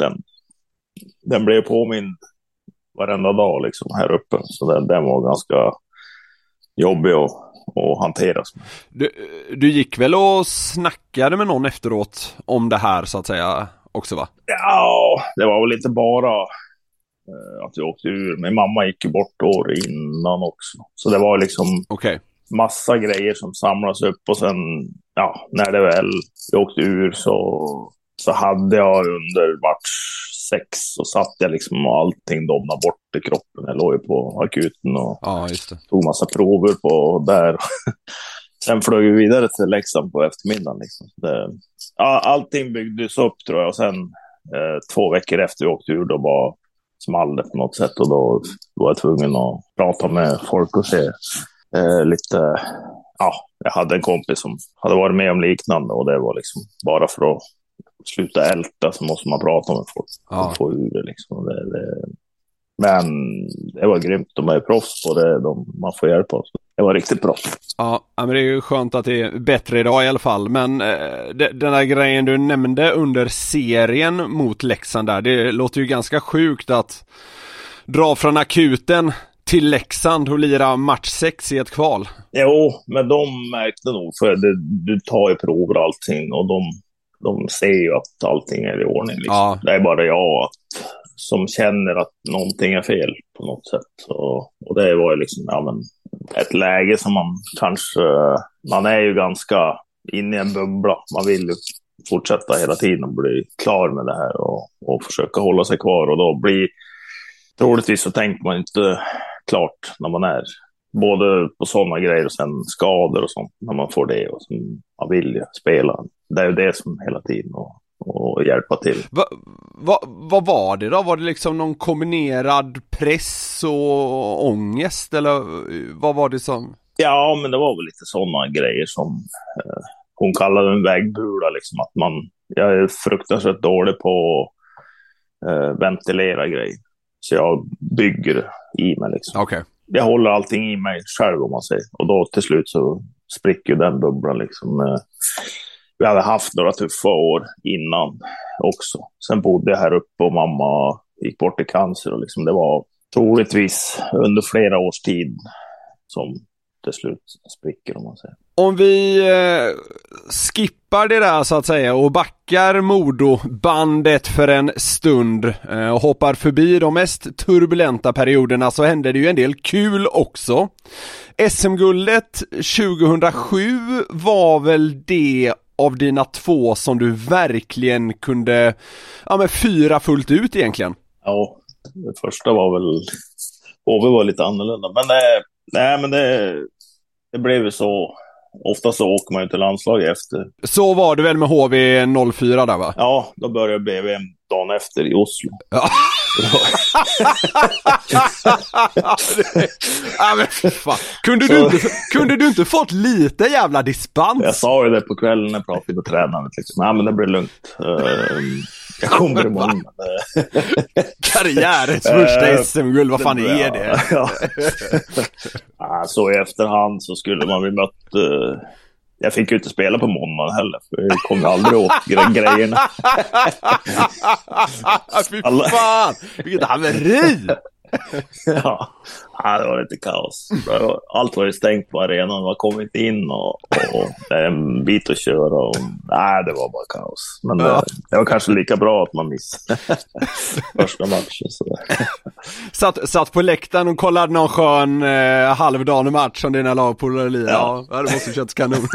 den blev påmind varenda dag liksom här uppe. Så den var ganska jobbig att hanteras. Du gick väl och snackade med någon efteråt om det här så att säga också, va? Ja, det var väl inte bara att jag åkte ur. Min mamma gick ju bort år innan också. Så det var liksom massa grejer som samlas upp. Och sen, när det väl jag åkte ur så hade jag under match 6 så satt jag liksom och allting domnade bort i kroppen. Jag låg ju på akuten och tog massa prover på där. Sen flög vi vidare till Leksand på eftermiddagen. Liksom. Allting byggdes upp tror jag. Och sen 2 veckor efter vi åkte ur då var small det på något sätt. Och då var jag tvungen att prata med folk och se lite... jag hade en kompis som hade varit med om liknande. Och det var liksom bara för att sluta älta så måste man prata med folk. Och få ur det liksom. Men det var grymt. De är proffs på det. Man får hjälp av. Det var riktigt bra. Ja, men det är ju skönt att det är bättre idag i alla fall. Men den där grejen du nämnde under serien mot Leksand där, det låter ju ganska sjukt att dra från akuten till Leksand och lira match 6 i ett kval. Jo, men de märkte nog för du tar ju prover och allting och de ser ju att allting är i ordning. Liksom. Ja. Det är bara jag som känner att någonting är fel på något sätt. Och det var ju liksom ett läge som man är ju ganska inne i en bubbla. Man vill ju fortsätta hela tiden och bli klar med det här och försöka hålla sig kvar. Och då blir troligtvis så tänker man inte klart när man är både på sådana grejer och sen skador och sånt när man får det och som man vill spela. Det är ju det som hela tiden och hjälpa till. Vad var det då? Var det liksom någon kombinerad press och ångest eller vad var det som? Ja, men det var väl lite sådana grejer som hon kallade en vägbula liksom att jag är fruktansvärt dålig på att ventilera grejer. Så jag bygger i mig liksom. Okay. jag håller allting i mig själv om man säger. Och då till slut så spricker den bubblan liksom. Vi hade haft några tuffa år innan också. Sen bodde jag här uppe och mamma gick bort i cancer. Och liksom det var troligtvis under flera års tid som till slut spricker om man säger. Om vi skippar det där så att säga och backar Modo-bandet för en stund och hoppar förbi de mest turbulenta perioderna, så hände det ju en del kul också. SM-guldet 2007 var väl det av dina två som du verkligen kunde fyra fullt ut egentligen? Ja, det första var väl HV var lite annorlunda, men det blev ju så. Ofta så åker man ju till landslaget efter. Så var det väl med HV 04 där va? Ja, då började BVM dagen efter i Oslo. Ja. Ja men fan. Kunde du inte fått lite jävla dispens? Jag sa ju det på kvällen när jag pratade med tränaren liksom. Nej men det blir lugnt. Jag kommer imorgon. Karriärens första SM-guld, vad fan är det? Ja. Så i efterhand så skulle man bli mött. Jag fick ju inte spela på måndag heller, för jag kom aldrig åt grejerna. Fy fan, vilket haveri! Ja, det var lite kaos. Allt var ju stängt på arenan, man kom inte in och det är en bit att köra och det var bara kaos. Men det var kanske lika bra att man missade första matchen. Satt på läktaren och kollade någon skön halvdan match som dina lagpolare lirar. Ja, det måste känns kanon.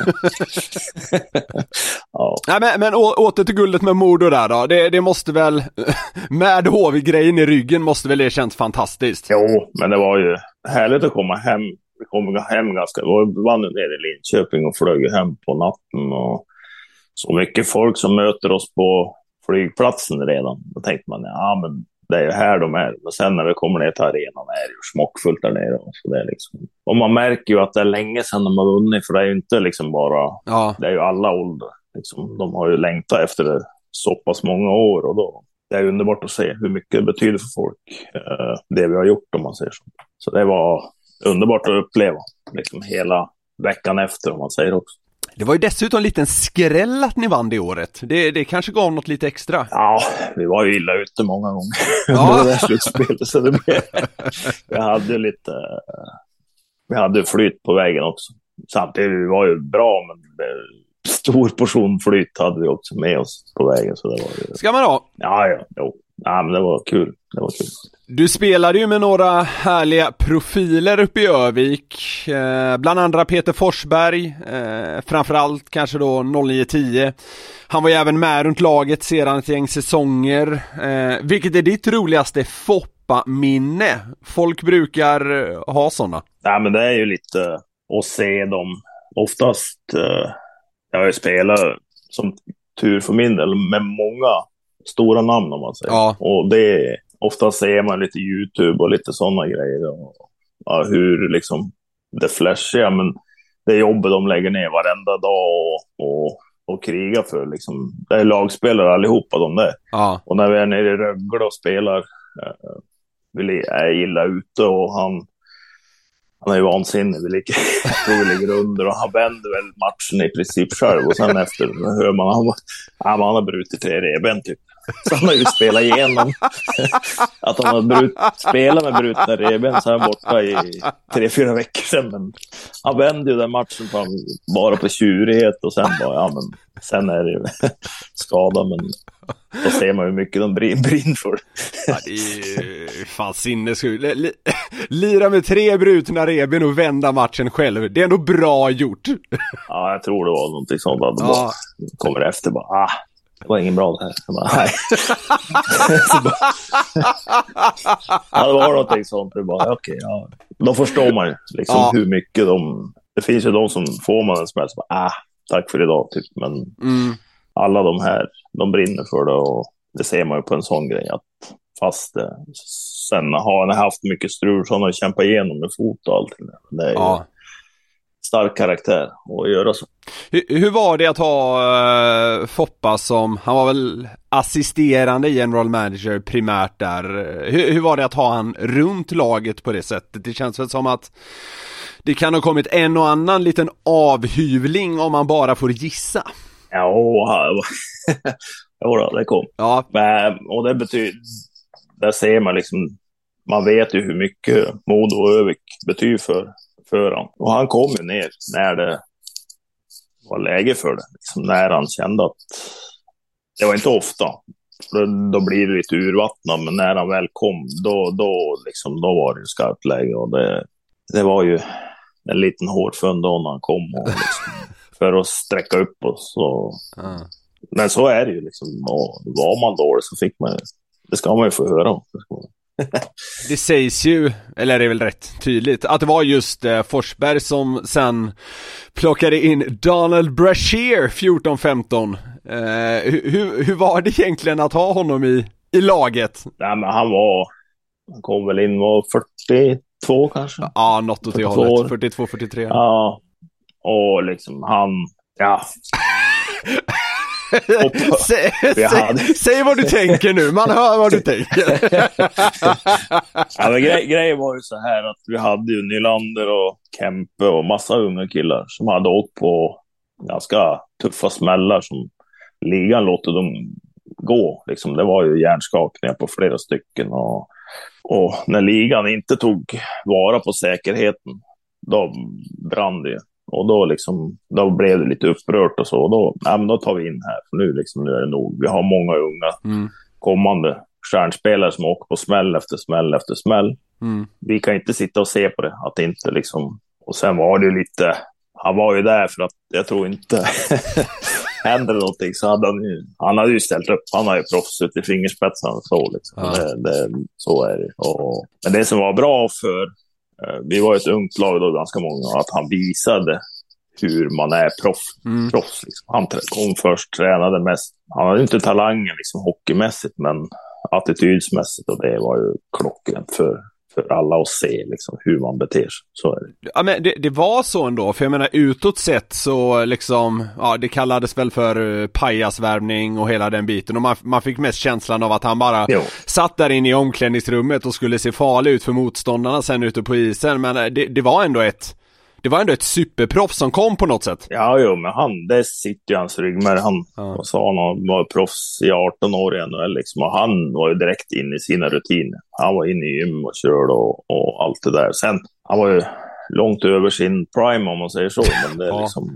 Ja. Nej, men åter till guldet med Modo där då. Det måste väl, med HV-grejen i ryggen måste väl det känns fantastiskt. Jo, men det var ju härligt att komma hem. Vi kom hem ganska, vi var nere i Linköping och flög hem på natten och så mycket folk som möter oss på flygplatsen redan. Då tänkte man, men det är ju här de är. Men sen när vi kommer ner till arenan är det ju smockfullt där nere. Så det är liksom, och man märker ju att det är länge sedan de har vunnit, för det är ju inte liksom bara, det är ju alla åldrar. Liksom, de har ju längtat efter det så pass många år och då det är underbart att se hur mycket det betyder för folk det vi har gjort om man säger så. Så det var underbart att uppleva liksom hela veckan efter om man säger också. Det var ju dessutom en liten skräll att ni vann det året. Det kanske gav något lite extra. Ja, vi var ju illa ute många gånger under det där slutspelet. Så det blev, vi hade flyt på vägen också. Samtidigt var ju bra, men stor portion flyt hade vi också med oss på vägen. Så det var ju... Ska man ha? Ja, men det var kul. Du spelade ju med några härliga profiler uppe i Övik, bland andra Peter Forsberg, framförallt kanske då 09-10. Han var ju även med runt laget sedan ett gäng säsonger. Vilket är ditt roligaste Foppa-minne? Folk brukar ha sådana. Ja, men det är ju lite att se dem. Oftast, jag har ju spelat som tur för min del med många stora namn om man säger. Ja. Och det ofta ser man lite YouTube och lite sådana grejer och hur liksom det flashiga, men det jobbet de lägger ner varenda dag och krigar för liksom, det är lagspelare allihopa de där. Ja. Och när vi är nere i Rögle och spelar vi är illa ute och han är ju vansinnig. Jag tror vi ligger under och han vänder väl matchen i princip själv och sen efter hör man han har brutit 3 revben typ. Så han har ju spelat igenom att han har spelat med brutna revben, så är han borta i 3-4 veckor sedan. Men han vände ju den matchen bara på tjurighet och sen bara, sen är det ju skada, men då ser man hur mycket de brinner för. Ja, det är fan sinnessjukt. Lira med 3 brutna revben och vända matchen själv. Det är ändå bra gjort. Ja, jag tror det var någonting sånt att bara kommer efter bara, det var ingen bra det här. Jag bara, nej. Det var någonting sånt. Det bara, okej, då förstår man ju liksom hur mycket det finns ju de som får man en smäll så bara, tack för idag typ. Men alla de här, de brinner för det och det ser man ju på en sån grej att fast sen har han haft mycket strul så han har kämpat igenom med fot och allting. Det är stark karaktär att göra så. Hur var det att ha Foppa som, han var väl assisterande general manager primärt där. Hur var det att ha han runt laget på det sättet? Det känns väl som att det kan ha kommit en och annan liten avhyvling om man bara får gissa. Ja, det kom. Ja. Och det betyder, där ser man liksom, man vet ju hur mycket Modo och Övik betyder för han. Och han kom ju ner när det var läge för det. Liksom när han kände att det var inte ofta. Då blir det lite urvattnat, men när han väl kom, då var det ju skarpt läge. Och det var ju en liten hårfund då när han kom och liksom, för att sträcka upp oss. Men så är det ju liksom. Och var man dålig så fick man, det ska man ju få höra om. Det sägs ju, eller det är väl rätt tydligt, att det var just Forsberg som sen plockade in Donald Brashear 14-15. Hur var det egentligen att ha honom i laget? Nej, men han kom väl in, var 42 kanske? Ja, något åt det hållet. 42-43. Ja, och liksom han, ja. Säg vad du tänker nu. Man hör vad du tänker. Ja, men grejen var ju så här att vi hade ju Nylander och Kempe och massa unga killar som hade åkt på ganska tuffa smällar som ligan låter dem gå. Liksom, det var ju hjärnskakningar på flera stycken och när ligan inte tog vara på säkerheten, då brann det. Och då blev det lite upprört och så. Och då tar vi in här. För nu är det nog. Vi har många unga kommande stjärnspelare som åker på smäll efter smäll efter smäll. Vi kan inte sitta och se på det. Att det inte liksom... Och sen var det ju lite... Han var ju där för att jag tror inte händer någonting. Så han hade ju ställt upp. Han har ju proffs ut i fingerspetsarna. Så, liksom. Så är det. Men det som var bra för... Vi var ett ungt lag då, ganska många, att han visade hur man är proffs. Liksom. Han kom först, tränade mest. Han hade inte talangen liksom, hockeymässigt, men attitydsmässigt, och det var ju klockrent för alla att se liksom, hur man beter sig. Så är det. Ja, men det var så ändå, för jag menar utåt sett så liksom, ja, det kallades väl för pajasvärvning och hela den biten, och man fick mest känslan av att han bara satt där inne i omklädningsrummet och skulle se farlig ut för motståndarna sen ute på isen, men det var ändå ett superproffs som kom på något sätt. Ja, men det sitter ju hans rygg med. Han var proffs i 18 år igen liksom, och han var ju direkt inne i sina rutiner. Han var inne i gym och körde och allt det där. Sen, han var ju långt över sin prime om man säger så, men det är liksom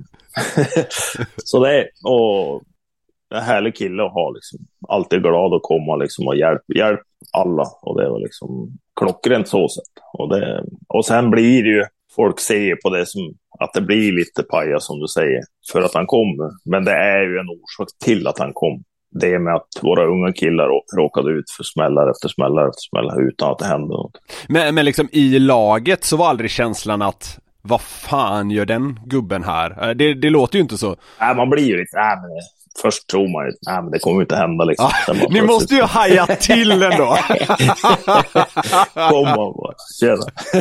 så det är, och en härlig kille att ha liksom, alltid glad att komma liksom, och hjälp alla, och det var liksom klockrent så sätt. Och sen blir det ju, folk ser på det som att det blir lite paja som du säger för att han kommer. Men det är ju en orsak till att han kom. Det med att våra unga killar råkade ut för smällar efter smällar utan att det hände något. Men liksom i laget så var aldrig känslan att vad fan gör den gubben här? Det låter ju inte så. Nej, man blir ju lite, först tror man ju, men det kommer ju inte hända liksom. Ni måste ju haja till ändå. Kom man bara, tjena.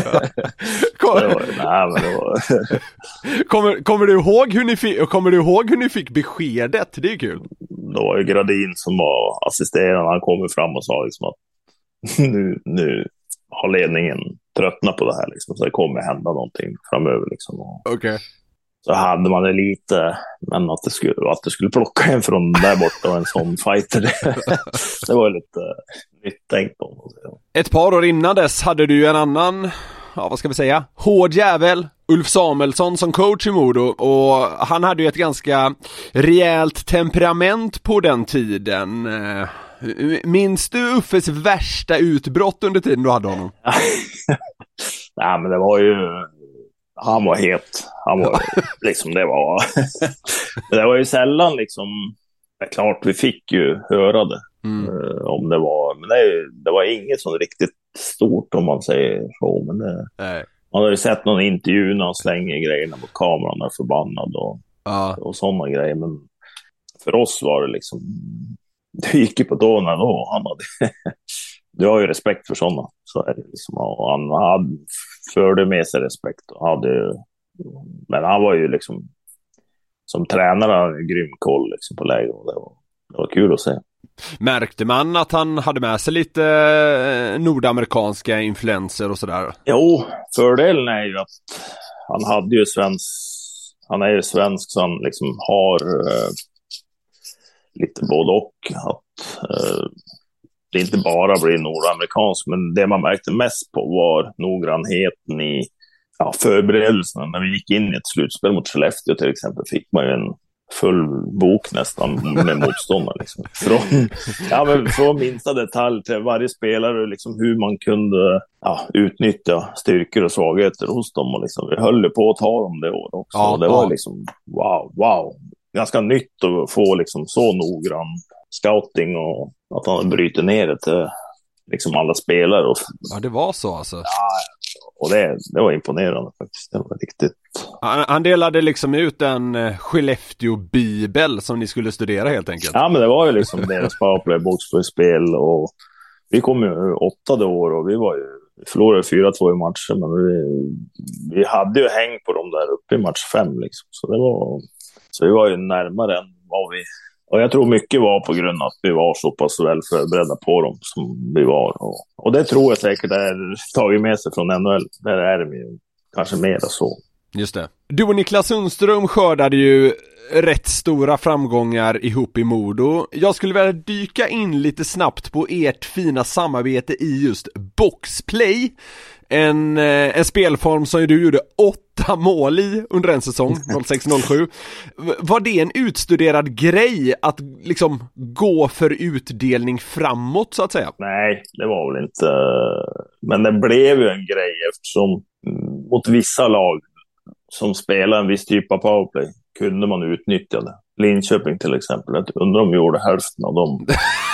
Kommer du ihåg hur ni fick beskedet? Det är kul. Det var ju Gradin som var assisterande. Han kom fram och sa liksom att nu har ledningen tröttnat på det här liksom, så det kommer hända någonting framöver liksom. Okej. Så hade man det lite, men att det skulle plocka en från där borta och en sån fighter, det var lite nytt tänkt på. Ett par år innan dess hade du ju en annan, vad ska vi säga, hård jävel, Ulf Samuelsson, som coach i Modo, och han hade ju ett ganska rejält temperament på den tiden. Minns du Uffes värsta utbrott under tiden du hade honom? Nej, men det var ju, han var het. Han var liksom, det var ju sällan liksom, det är klart vi fick ju höra det om det var, men det var inget så riktigt stort om man säger så, men man har ju sett någon intervju när han slänger grejerna mot kameran och är förbannad och sådana grejer, men för oss var det liksom, det gick ju på tårna då, han hade du har ju respekt för sådana, så är det liksom, och han förde med sig respekt och hade Men han var ju liksom, som tränare, han hade grym koll liksom på läget, och det var kul att se. Märkte man att han hade med sig lite nordamerikanska influenser och sådär? Jo, fördelen är ju att han är ju svensk, så han liksom har lite både och. Att det inte bara blir nordamerikansk, men det man märkte mest på var noggrannheten i förberedelserna. När vi gick in i ett slutspel mot Skellefteå till exempel, fick man ju en full bok nästan med motståndare liksom. Från minsta detalj till varje spelare liksom, hur man kunde utnyttja styrkor och svagheter hos dem, och liksom, vi höll på att ta dem det år också. Och det var liksom wow, ganska nytt att få liksom så noggrann scouting, och att han bryter ner det till liksom alla spelare. Ja, det var så alltså. Och det var imponerande faktiskt. Det var riktigt. Han delade liksom ut en Skellefteå-bibel som ni skulle studera helt enkelt. Ja, men det var ju liksom deras powerplay, boxplay-spel, och vi kom ju 8:e år, och vi förlorade 4-2 i matchen, men vi hade ju häng på dem där uppe i match 5 liksom. Så vi var ju närmare än vad vi. Och jag tror mycket var på grund av att vi var så pass väl förberedda på dem som vi var. Och det tror jag säkert är tagit med sig från NHL. Där är det ju kanske mer så. Just det. Du och Niklas Sundström skördade ju rätt stora framgångar ihop i Modo. Jag skulle vilja dyka in lite snabbt på ert fina samarbete i just boxplay. En spelform som du gjorde 8 mål i under en säsong, 06-07. Var det en utstuderad grej att liksom gå för utdelning framåt så att säga? Nej, det var väl inte. Men det blev ju en grej eftersom mot vissa lag som spelar en viss typ av powerplay kunde man utnyttja det. Linköping till exempel, jag undrar om de gjorde hälften av dem.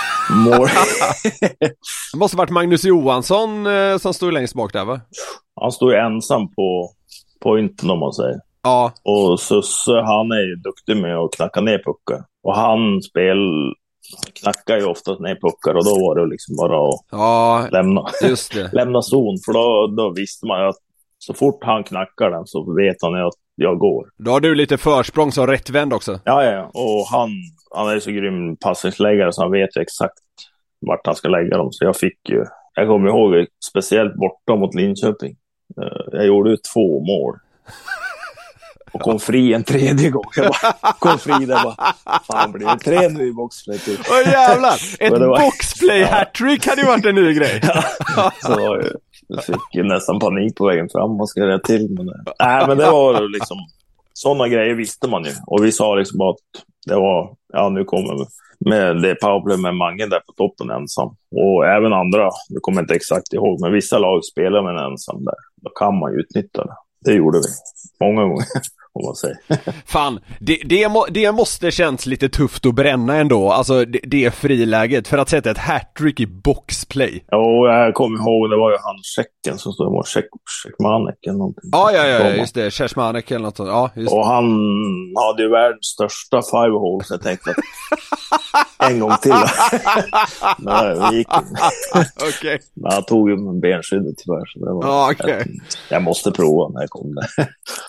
Det måste varit Magnus Johansson som stod längst bak där, va? Han stod ju ensam på pointen om man säger. Ja. Och Susse, han är ju duktig med att knacka ner puckar. Och han knackar ju ofta ner puckar, och då var det liksom bara att lämna zon. För då visste man ju att så fort han knackar den så vet han att jag går. Då har du lite försprång som rättvänd också. Ja. Och han är så grym passningsläggare så han vet ju exakt vart han ska lägga dem. Så jag kommer ihåg speciellt borta mot Linköping. Jag gjorde ju 2 mål. Och kom fri en 3:e gång. Jag kom fri där bara, fan blir det 3 nu i boxplay typ. Åh jävlar, ett boxplay-hattrick hade ju varit en ny grej. Så jag fick ju nästan panik på vägen fram, man ska rätta till. Men det var liksom, sådana grejer visste man ju. Och vi sa liksom att det var, nu kommer vi med det powerplay med Mange där på toppen ensam. Och även andra, det kommer inte exakt ihåg, men vissa lag spelar med en ensam där. Då kan man ju utnyttja det. Det gjorde vi många gånger, om man säger. Fan, det måste känns lite tufft att bränna ändå. Alltså det friläget för att sätta ett hattrick i boxplay. Ja, jag kommer ihåg, det var ju han Tjecken som stod mot Tjeckmanek eller någonting. Ja, just det, Tjeckmanek eller något sånt. Ja, just och han hade ju världens största 5-hole, så jag tänkte att en gång till. Nej, vi gick. Okej. Men han tog ju med benskyddet tyvärr, så det var jag måste prova när jag kom där.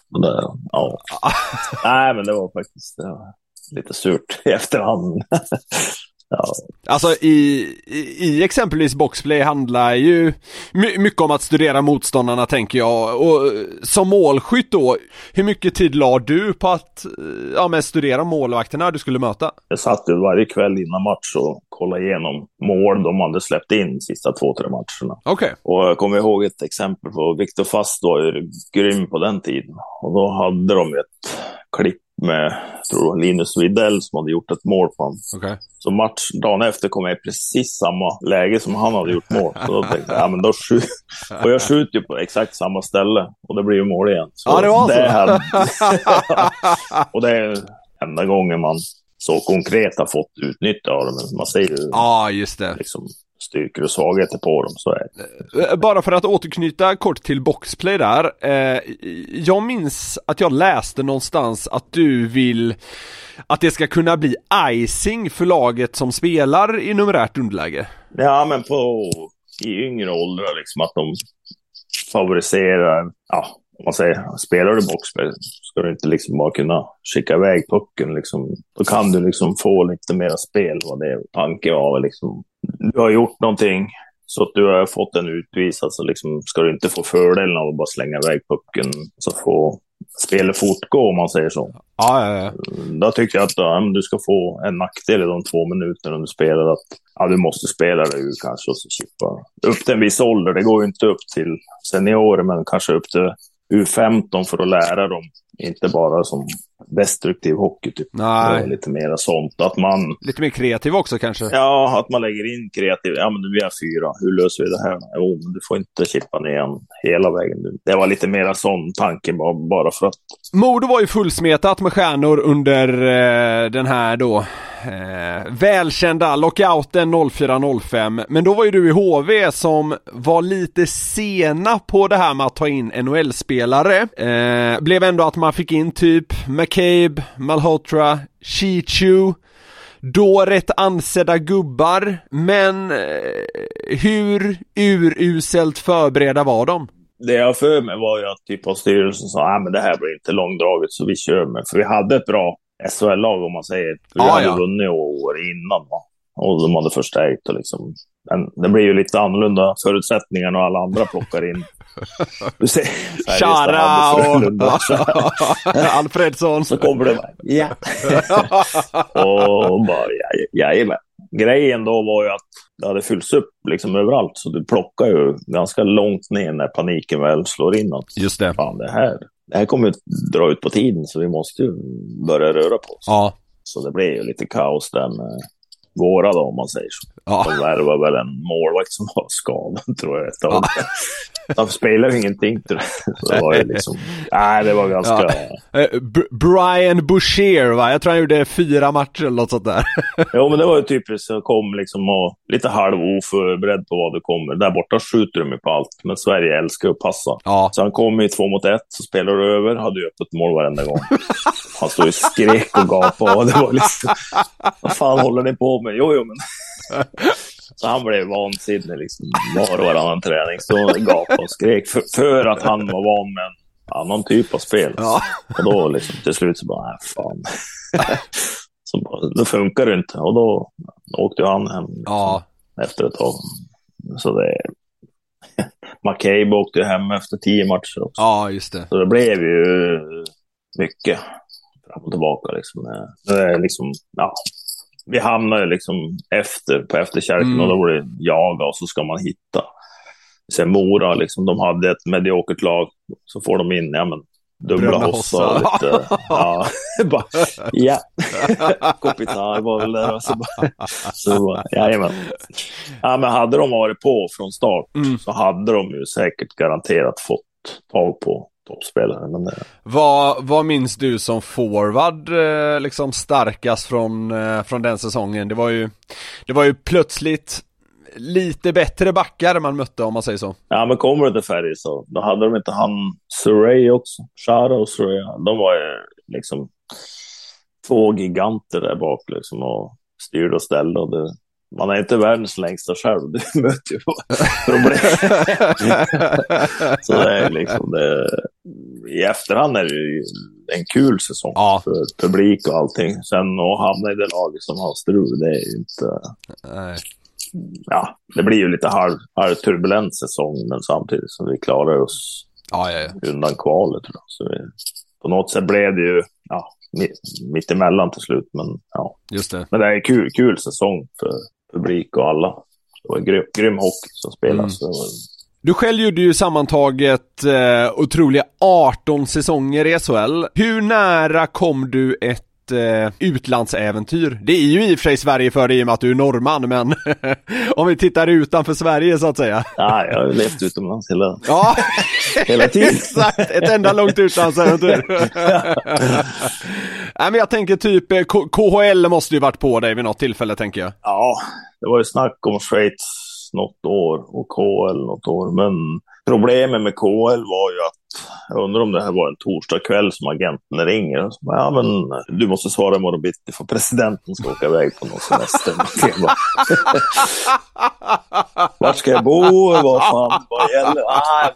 Nej, men det var faktiskt lite surt i efterhand. Alltså i exempelvis boxplay handlar ju mycket om att studera motståndarna, tänker jag. Och som målskytt då, hur mycket tid la du på att studera målvakterna du skulle möta? Jag satt ju varje kväll innan match och kollade igenom mål de hade släppt in sista 2-3 matcherna. Okay. Och jag kommer ihåg ett exempel på Viktor Fast var ju grym på den tiden. Och då hade de ett klipp med, tror Linus Widell som hade gjort ett mål på honom. Okay. Så dagen efter kom jag i precis samma läge som han hade gjort mål. Så då tänkte jag, men då och jag skjuter ju på exakt samma ställe och det blir ju mål igen. Så det var så. Och det är enda gången man så konkret har fått utnyttja av det. Men man ser ju just det. Liksom styrkor och svagheter på dem, så är det. Bara för att återknyta kort till boxplay där. Jag minns att jag läste någonstans att du vill att det ska kunna bli icing för laget som spelar i numerärt underläge. Ja, men i yngre åldrar liksom att de favoriserar om man säger, spelar du boxspel ska du inte liksom bara kunna skicka iväg pucken liksom. Då kan du liksom få lite mer spel, vad det är tanke av liksom. Du har gjort någonting så att du har fått en utvisad, så liksom ska du inte få fördelen av att bara slänga iväg pucken, så få spelet fortgå, om man säger så. Ja. Då tycker jag att du ska få en nackdel i de 2 minuterna du spelar, att du måste spela det ur kanske och så chippa upp till en viss ålder. Det går ju inte upp till seniorer, men kanske upp till U15 för att lära dem, inte bara som destruktiv hockey typ. Nej. Lite mer sånt, att man... Lite mer kreativ också kanske. Ja, att man lägger in kreativ. Ja, men vi är 4. Hur löser vi det här? Jo, men du får inte chippa ner en hela vägen. Det var lite mer sån tanke bara för att... Modo var ju fullsmetat med stjärnor under den här då välkända lockouten 04-05. Men då var ju du i HV som var lite sena på det här med att ta in NHL-spelare. Blev ändå att man fick in typ McCabe, Malhotra, Chichu. Då rätt ansedda gubbar. Men hur uruselt förberedda var de? Det jag för mig var ju att typ av styrelsen sa men det här blir inte långdraget så vi kör med. För vi hade ett bra SHL-lag, om man säger. Vi hade vunnit år innan, va? Och de hade förstärkt och liksom. Men det blir ju lite annorlunda förutsättningar när alla andra plockar in. Du ser Chara och Alfredsson. Så kommer det bara, ja. Och bara, jajamän. Grejen då var ju att det hade fyllts upp liksom överallt, så du plockar ju ganska långt ner när paniken väl slår in. Just det. Fan, det här kommer ju dra ut på tiden, så vi måste ju börja röra på oss. Ja. Så det blev ju lite kaos där med våra då, om man säger så. Ja. De värvar väl en målvakt som var skadad, tror jag. Ja. De spelar ju ingenting, tror jag. Så det var ju liksom... Nej, det var ganska... Brian Boucher, va? Jag tror han gjorde 4 matcher eller något sånt där. Jo, men det var ju typiskt. Jag kom liksom och lite halv oförberedd på vad det kommer. Där borta skjuter de ju på allt. Men Sverige älskar att passa. Ja. Så han kom i 2 mot 1, så spelade du över. Hade ju öppet mål varenda gång. Han stod och skrek och gapade. Och det var liksom... Vad fan håller ni på med? Jo, men... Så han blev vansinnig liksom, var och varannan träning. Så gapade och skrek för att han var van med en annan typ av spel. Ja. Och då liksom, till slut så bara, fan. Så bara, då funkar det inte. Och då åkte han hem liksom, efter ett tag. Så det... McCabe åkte ju hem efter 10 matcher också. Ja, just det. Så det blev ju mycket fram och tillbaka liksom. Det är liksom, vi hamnade liksom på efterkärken och då var det jaga och så ska man hitta. Sen Mora liksom, de hade ett mediokert lag, så får de in dubbla hossa och lite Kopitar var väl där så jajamän. Ja, men hade de varit på från start så hade de ju säkert garanterat fått tag på toppspelare. Men vad minns du som forward liksom starkast från den säsongen? Det var ju plötsligt lite bättre backar man mötte, om man säger så. Ja, men kommer det till färg så då hade de inte han Surrey också. Chara och Surrey. De var ju liksom 2 giganter där bak liksom och styrde och ställde och det. Man är inte världens längsta själv. Du möter ju problem. Så det är liksom det. I efterhand är det ju en kul säsong för publik och allting. Sen att hamna i det laget som har strul, det är ju inte... Nej. Ja, det blir ju lite halv turbulent säsong, men samtidigt som vi klarar oss undan kvalet. Så på något sätt blev det ju mitt emellan till slut, men just det. Men det är kul säsong för publik och alla. Det var grym hockey som spelas. Du själv gjorde ju sammantaget otroliga 18 säsonger i SHL. Hur nära kom du ett utlandsäventyr? Det är ju i och för sig Sverige för dig i och med att du är norrman, men om vi tittar utanför Sverige så att säga. Ja, jag har ju levt utomlands hela tiden. Exakt, ett enda långt utlandsäventyr. Nej, men jag tänker typ KHL måste ju varit på dig vid något tillfälle, tänker jag. Ja, det var ju snack om Schweiz något år och KHL något år, men problemet med KHL var ju att jag undrar om det här var en torsdag kväll som agenten ringer. Och så bara, ja, men du måste svara imorgon bitti för presidenten ska åka iväg på någon semester. Vart ska jag bo? Vad fan, vad gäller?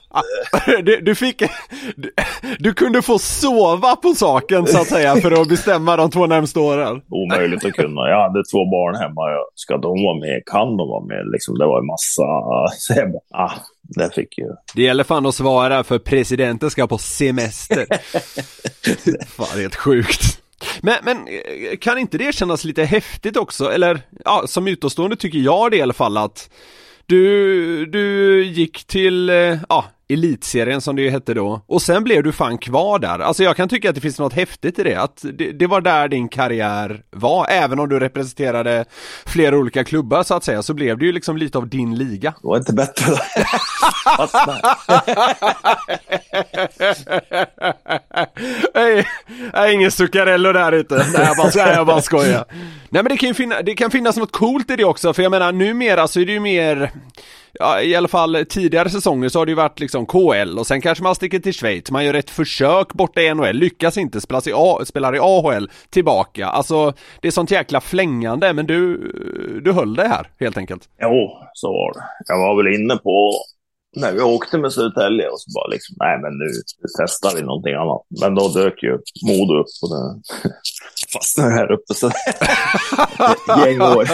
Du kunde få sova på saken så att säga för att bestämma de 2 närmaste åren. Omöjligt att kunna. Jag hade 2 barn hemma. Ska de vara med? Kan de vara med? Liksom, det var en massa... Så jag bara, det fick ju... Det gäller fan att svara för presidenten ska på semester. Fan, det är helt sjukt. Men kan inte det kännas lite häftigt också? Eller ja, som utåtstående tycker jag det i alla fall att du gick till elitserien som det ju hette då. Och sen blev du fan kvar där. Alltså jag kan tycka att det finns något häftigt i det. Att det var där din karriär var. Även om du representerade flera olika klubbar så att säga. Så blev det ju liksom lite av din liga. Det var inte bättre då. Nej, ingen Zuccarello där ute. Nej, jag bara skojar. Nej, men det kan finnas något coolt i det också. För jag menar, numera så är det ju mer... Ja, i alla fall tidigare säsonger så har det ju varit liksom KL och sen kanske man sticker till Schweiz. Man gör ett försök borta i NHL, lyckas inte, spelar i AHL tillbaka. Alltså, det är sånt jäkla flängande, men du höll det här helt enkelt. Jo, så var det. Jag var väl inne på när vi åkte med Södertälje och så bara liksom, nej men nu testar vi någonting annat. Men då dök ju Modo upp och det fastnade här uppe så gäng år.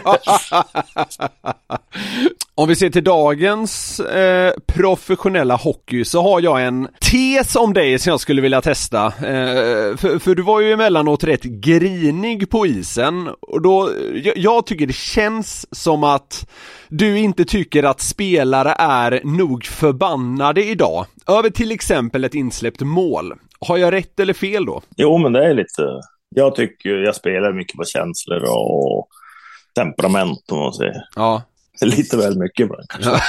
Om vi ser till dagens professionella hockey så har jag en tes om dig som jag skulle vilja testa. För du var ju emellanåt rätt grinig på isen. Och då, jag tycker det känns som att du inte tycker att spelare är nog förbannade idag. Över till exempel ett insläppt mål. Har jag rätt eller fel då? Jo, men det är lite... Jag tycker jag spelar mycket på känslor och temperament om man säger. Ja. Lite väl mycket ibland kanske.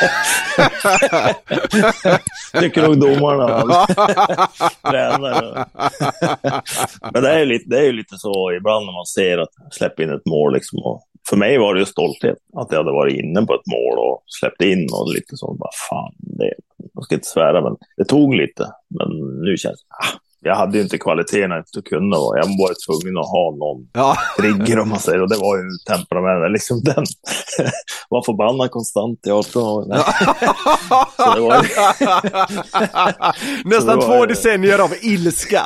Tycker nog domarna. Tränare. Men det är ju lite så ibland när man ser att släppa in ett mål liksom. Och för mig var det ju stolthet att jag hade varit inne på ett mål och släppt in och lite så. Bara fan, jag ska inte svära men det tog lite. Men nu känns det... Jag hade ju inte kvaliteterna att kunna vara. Jag var tvungen att ha någon trigger om man säger. Och det var ju temperament. Liksom den var förbannad konstant i 18 år. Så det var ju... Nästan 2 decennier av ilska.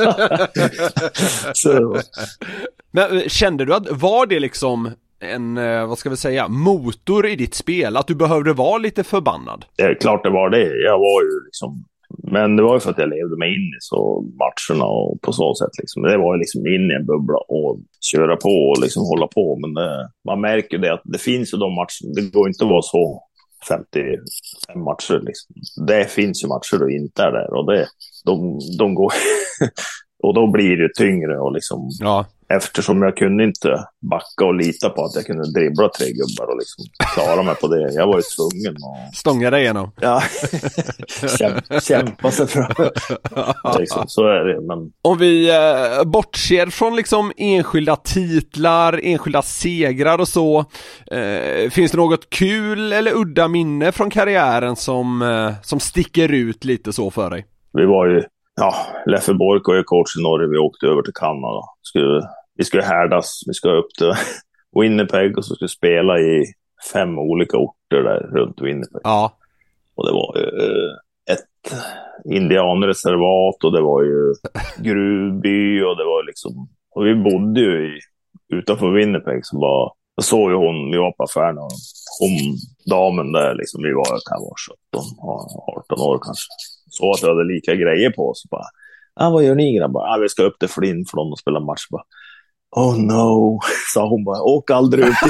Men kände du att var det liksom en, vad ska vi säga, motor i ditt spel? Att du behövde vara lite förbannad? Klart det var det. Jag var ju liksom... Men det var ju för att jag levde mig in i så matcherna och på så sätt liksom. Det var ju liksom in i en bubbla och köra på och liksom hålla på. Men man märker ju det att det finns ju de matcherna. Det går inte att vara så 55 matcher liksom. Det finns ju matcher då inte är där och de går och då blir det tyngre och liksom... Ja. Eftersom jag kunde inte backa och lita på att jag kunde dribbla 3 gubbar och liksom klara mig på det. Jag var ju tvungen att... Stånga dig igenom. Ja, kämpa sig fram. Liksom, så är det. Men... Om vi bortser från liksom enskilda titlar, enskilda segrar och så. Finns det något kul eller udda minne från karriären som sticker ut lite så för dig? Vi var ju... Ja, Leffe Bork och jag coach i Norge, vi åkte över till Kanada. Vi skulle härdas, vi skulle upp till Winnipeg och så skulle spela i 5 olika orter där runt Winnipeg. Ja. Och det var ju ett indianreservat och det var ju gruvby och det var liksom... Och vi bodde ju utanför Winnipeg så bara... Då såg ju hon, vi var på affären och hon, damen där liksom, vi var 17-18 år kanske. Så att vi hade lika grejer på oss. Bara, vad gör ni grabbar? Vi ska upp till Flynn för dem och spela match. Bara, oh no, sa hon bara, åk aldrig ut.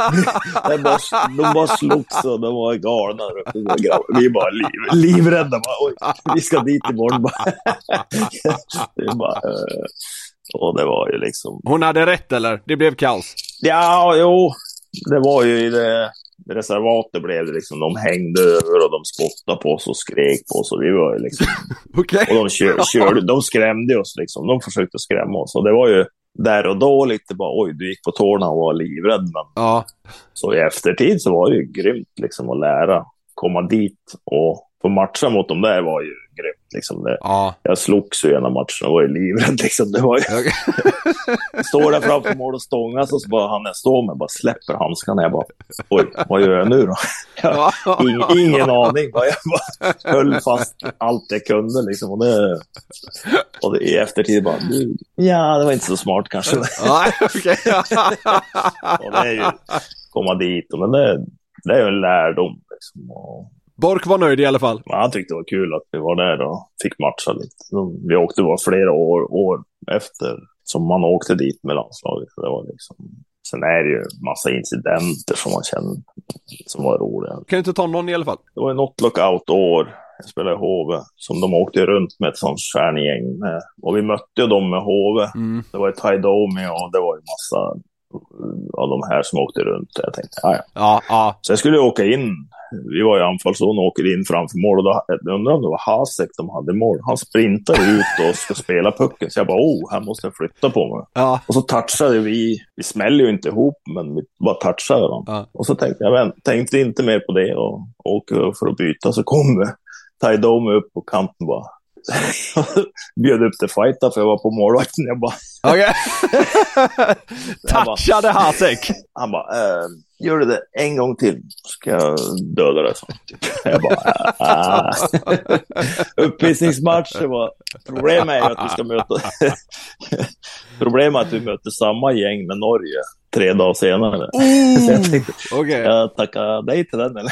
De bara slogs och de var galna. Vi bara livrädda. Bara, oj, vi ska dit imorgon. Och det var ju liksom... Hon hade rätt eller? Det blev kaos. Ja, jo. Det var ju i det... reservatet blev det liksom, de hängde över och de spottade på oss och skrek på oss och vi var ju liksom okay. Och de skrämde oss liksom, de försökte skrämma oss och det var ju där och då lite bara, oj du gick på tårna och var livrädd men så i eftertid så var det ju grymt liksom att lära komma dit och För matcha mot dem där var ju grymt. Liksom det. Ja. Jag slogs ju ena matchen och var ju livrädd. Liksom. Det var ju... Står där framför mål och stångas och så bara han jag står med bara släpper handskarna. Jag bara, oj, vad gör jag nu då? Ingen aning. Jag bara höll fast allt jag kunde. Liksom. Och det i eftertid bara, ja, det var inte så smart kanske. Okay. Och det är ju komma dit. Men det är ju en lärdom. Liksom. Och Bork var nöjd i alla fall. han tyckte det var kul att vi var där och fick matcha lite. Vi åkte var flera år efter som man åkte dit med landslaget. Det var liksom... Sen är det ju massa incidenter som man känner som var roliga. Kan du inte ta någon i alla fall? Det var något lockout-år. Jag spelade i HV som de åkte runt med ett sånt stjärngäng. Och vi mötte ju dem med HV. Det var ju Ty Domi och det var ju massa av de här som åkte runt. Jag tänkte, ja. Så jag skulle åka in. Vi var i anfallszon och åker in framför mål. Och då, jag undrar om det var Hasek som hade mål. Han sprintade ut och ska spela pucken. Så jag bara, här måste jag flytta på mig. Ja. Och så touchade vi smällde ju inte ihop, men vi bara touchade dem. Ja. Och så tänkte jag, tänkte inte mer på det och åker för att byta. Så kom Ty Domi upp på kanten bara. Bjöd upp till fighta för jag var på målvakten. Jag bara... Okay. Touchade Hasek. Han bara, gör det en gång till ska jag döda det. Jag bara, uppvisningsmatch. Problemet är att vi ska möta problemet är att vi möter samma gäng med Norge 3 dagar senare. Så jag tänkte, jag tackar dig till den eller?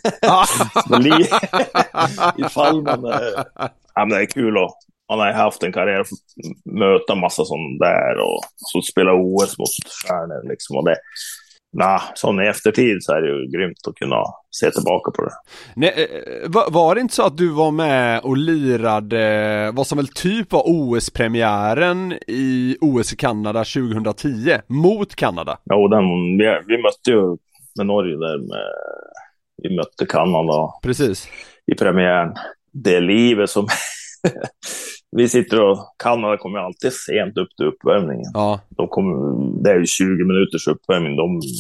Ifall man men det är kul och man har haft en karriär för att möta massa sån där och så spela OS mot stjärnor liksom och det. Sån i eftertid så är det ju grymt att kunna se tillbaka på det. Nej, var det inte så att du var med och lirade vad som väl typ var OS-premiären i OS i Kanada 2010 mot Kanada? Ja, vi mötte ju med Norge där vi mötte Kanada. Precis. I premiären. Det livet som vi sitter och Kanada kommer alltid sent upp till uppvärmningen. Ja. Det är ju 20 minuters uppvärmning.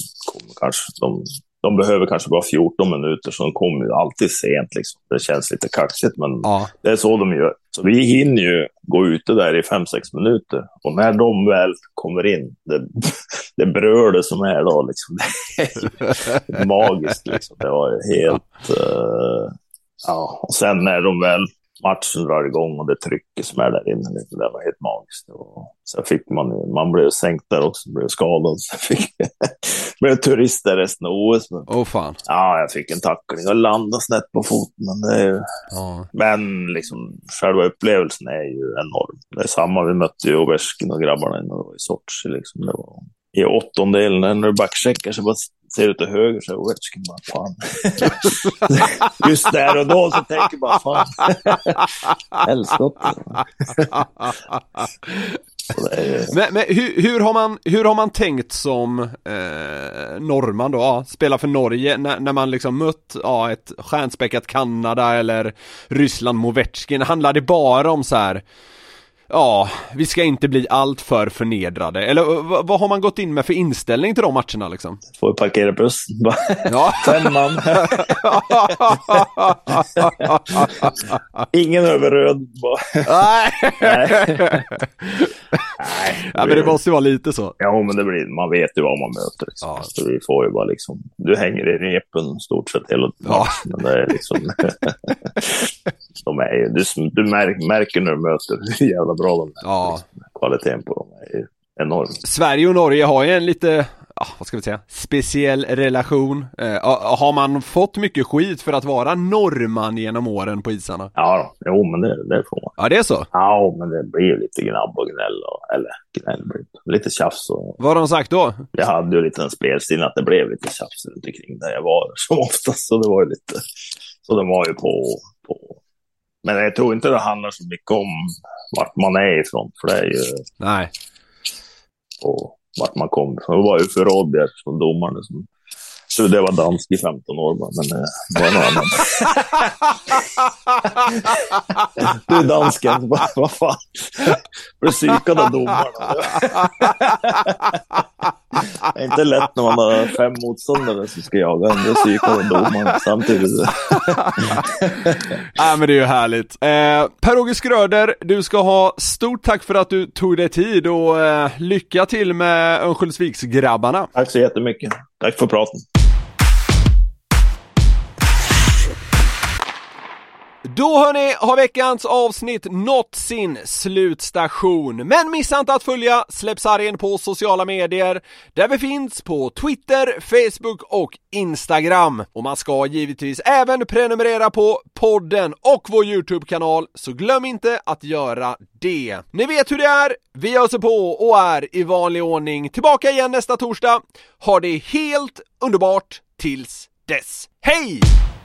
De behöver kanske bara 14 minuter så de kommer ju alltid sent liksom. Det känns lite kaxigt men det är så de gör. Så vi hinner ju gå ute där i 5-6 minuter och när de väl kommer in det brödet som är då liksom, det är magiskt liksom. Det var helt och sen när de väl matchen drar igång och det trycket som är där inne, det var helt magiskt. Och så fick man blev sänkt där också, blev skadad. Så blev turist där resten av OS. Fan. Ja, jag fick en tackling och landade snett på foten. Men, det är, men liksom, själva upplevelsen är ju enorm. Det är samma, vi mötte ju Ovechkin och grabbarna när det var i Sochi. Liksom. Det var i 8:e när du backcheckar så bara ser du till höger så Ovechkin bara, fan. Just där och då så tänker bara, fan. Älskott. Men hur har man tänkt som norrman då? Ja, spela för Norge när man liksom mött ett stjärnspäckat Kanada eller Ryssland mot Ovechkin. Handlar det bara om så här? Ja, vi ska inte bli allt för förnedrade. Eller vad har man gått in med för inställning till de matcherna liksom? Får parkera bussen. Ja. 5 man. Ingen över röd. Nej. Ja, men det måste ju vara lite så. Ja, men det blir, man vet ju vad man möter. Liksom. Ja. Så vi får ju bara liksom, du hänger i repen stort sett hela matchen. Men det är liksom... de är ju, du märker när du möter hur jävla bra de är. Ja. Liksom, kvaliteten på dem är ju enorm. Sverige och Norge har ju en lite, vad ska vi säga, speciell relation. Har man fått mycket skit för att vara norrman genom åren på isarna? Ja, jo, men det får man. Ja, det är så? Ja, men det blir lite gnabb och gnäll. Lite tjafs. Vad har de sagt då? Jag hade ju lite en spelstil att det blev lite tjafs runt omkring där jag var som oftast. Så det var ju lite, så de var ju på. Men jag tror inte det handlar så mycket om vart man är ifrån. För det är ju... Nej. Och vart man kom ifrån. Det var ju för Rådbjer som domaren. Så det var dansk i 15 år. Men det var någon annan. Du är dansken. Vad fan? Du är psykad av domarna. Det är inte lätt när man har 5 motståndare som ska jaga en. Det psykar en domare samtidigt. Ja, men det är ju härligt. Per-Åge Skröder, du ska ha stort tack för att du tog dig tid och lycka till med Örnsköldsviksgrabbarna. Tack så jättemycket. Tack för praten. Då hörni, har veckans avsnitt nått sin slutstation. Men missa inte att följa Släppsargen på sociala medier, där vi finns på Twitter, Facebook och Instagram. Och man ska givetvis även prenumerera på podden och vår YouTube-kanal, så glöm inte att göra det. Ni vet hur det är, vi öser på och är i vanlig ordning tillbaka igen nästa torsdag. Ha det helt underbart tills dess. Hej!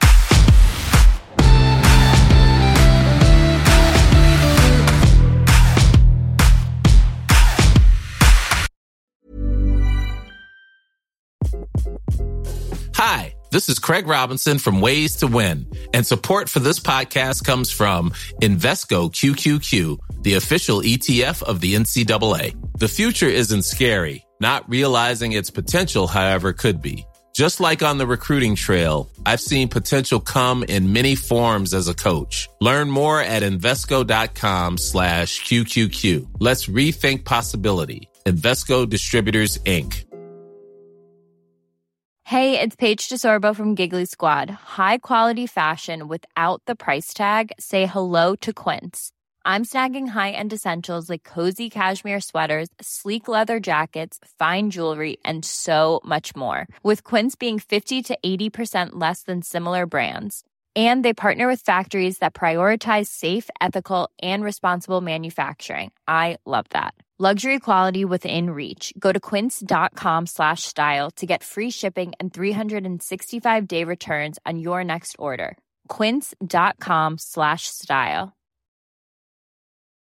Hi, this is Craig Robinson from Ways to Win, and support for this podcast comes from Invesco QQQ, the official ETF of the NCAA. The future isn't scary. Not realizing its potential, however, could be. Just like on the recruiting trail, I've seen potential come in many forms as a coach. Learn more at Invesco.com/QQQ. Let's rethink possibility. Invesco Distributors, Inc. Hey, it's Paige DeSorbo from Giggly Squad. High quality fashion without the price tag. Say hello to Quince. I'm snagging high-end essentials like cozy cashmere sweaters, sleek leather jackets, fine jewelry, and so much more. With Quince being 50 to 80% less than similar brands. And they partner with factories that prioritize safe, ethical, and responsible manufacturing. I love that. Luxury quality within reach. Go to quince.com/style to get free shipping and 365-day returns on your next order. Quince.com/style.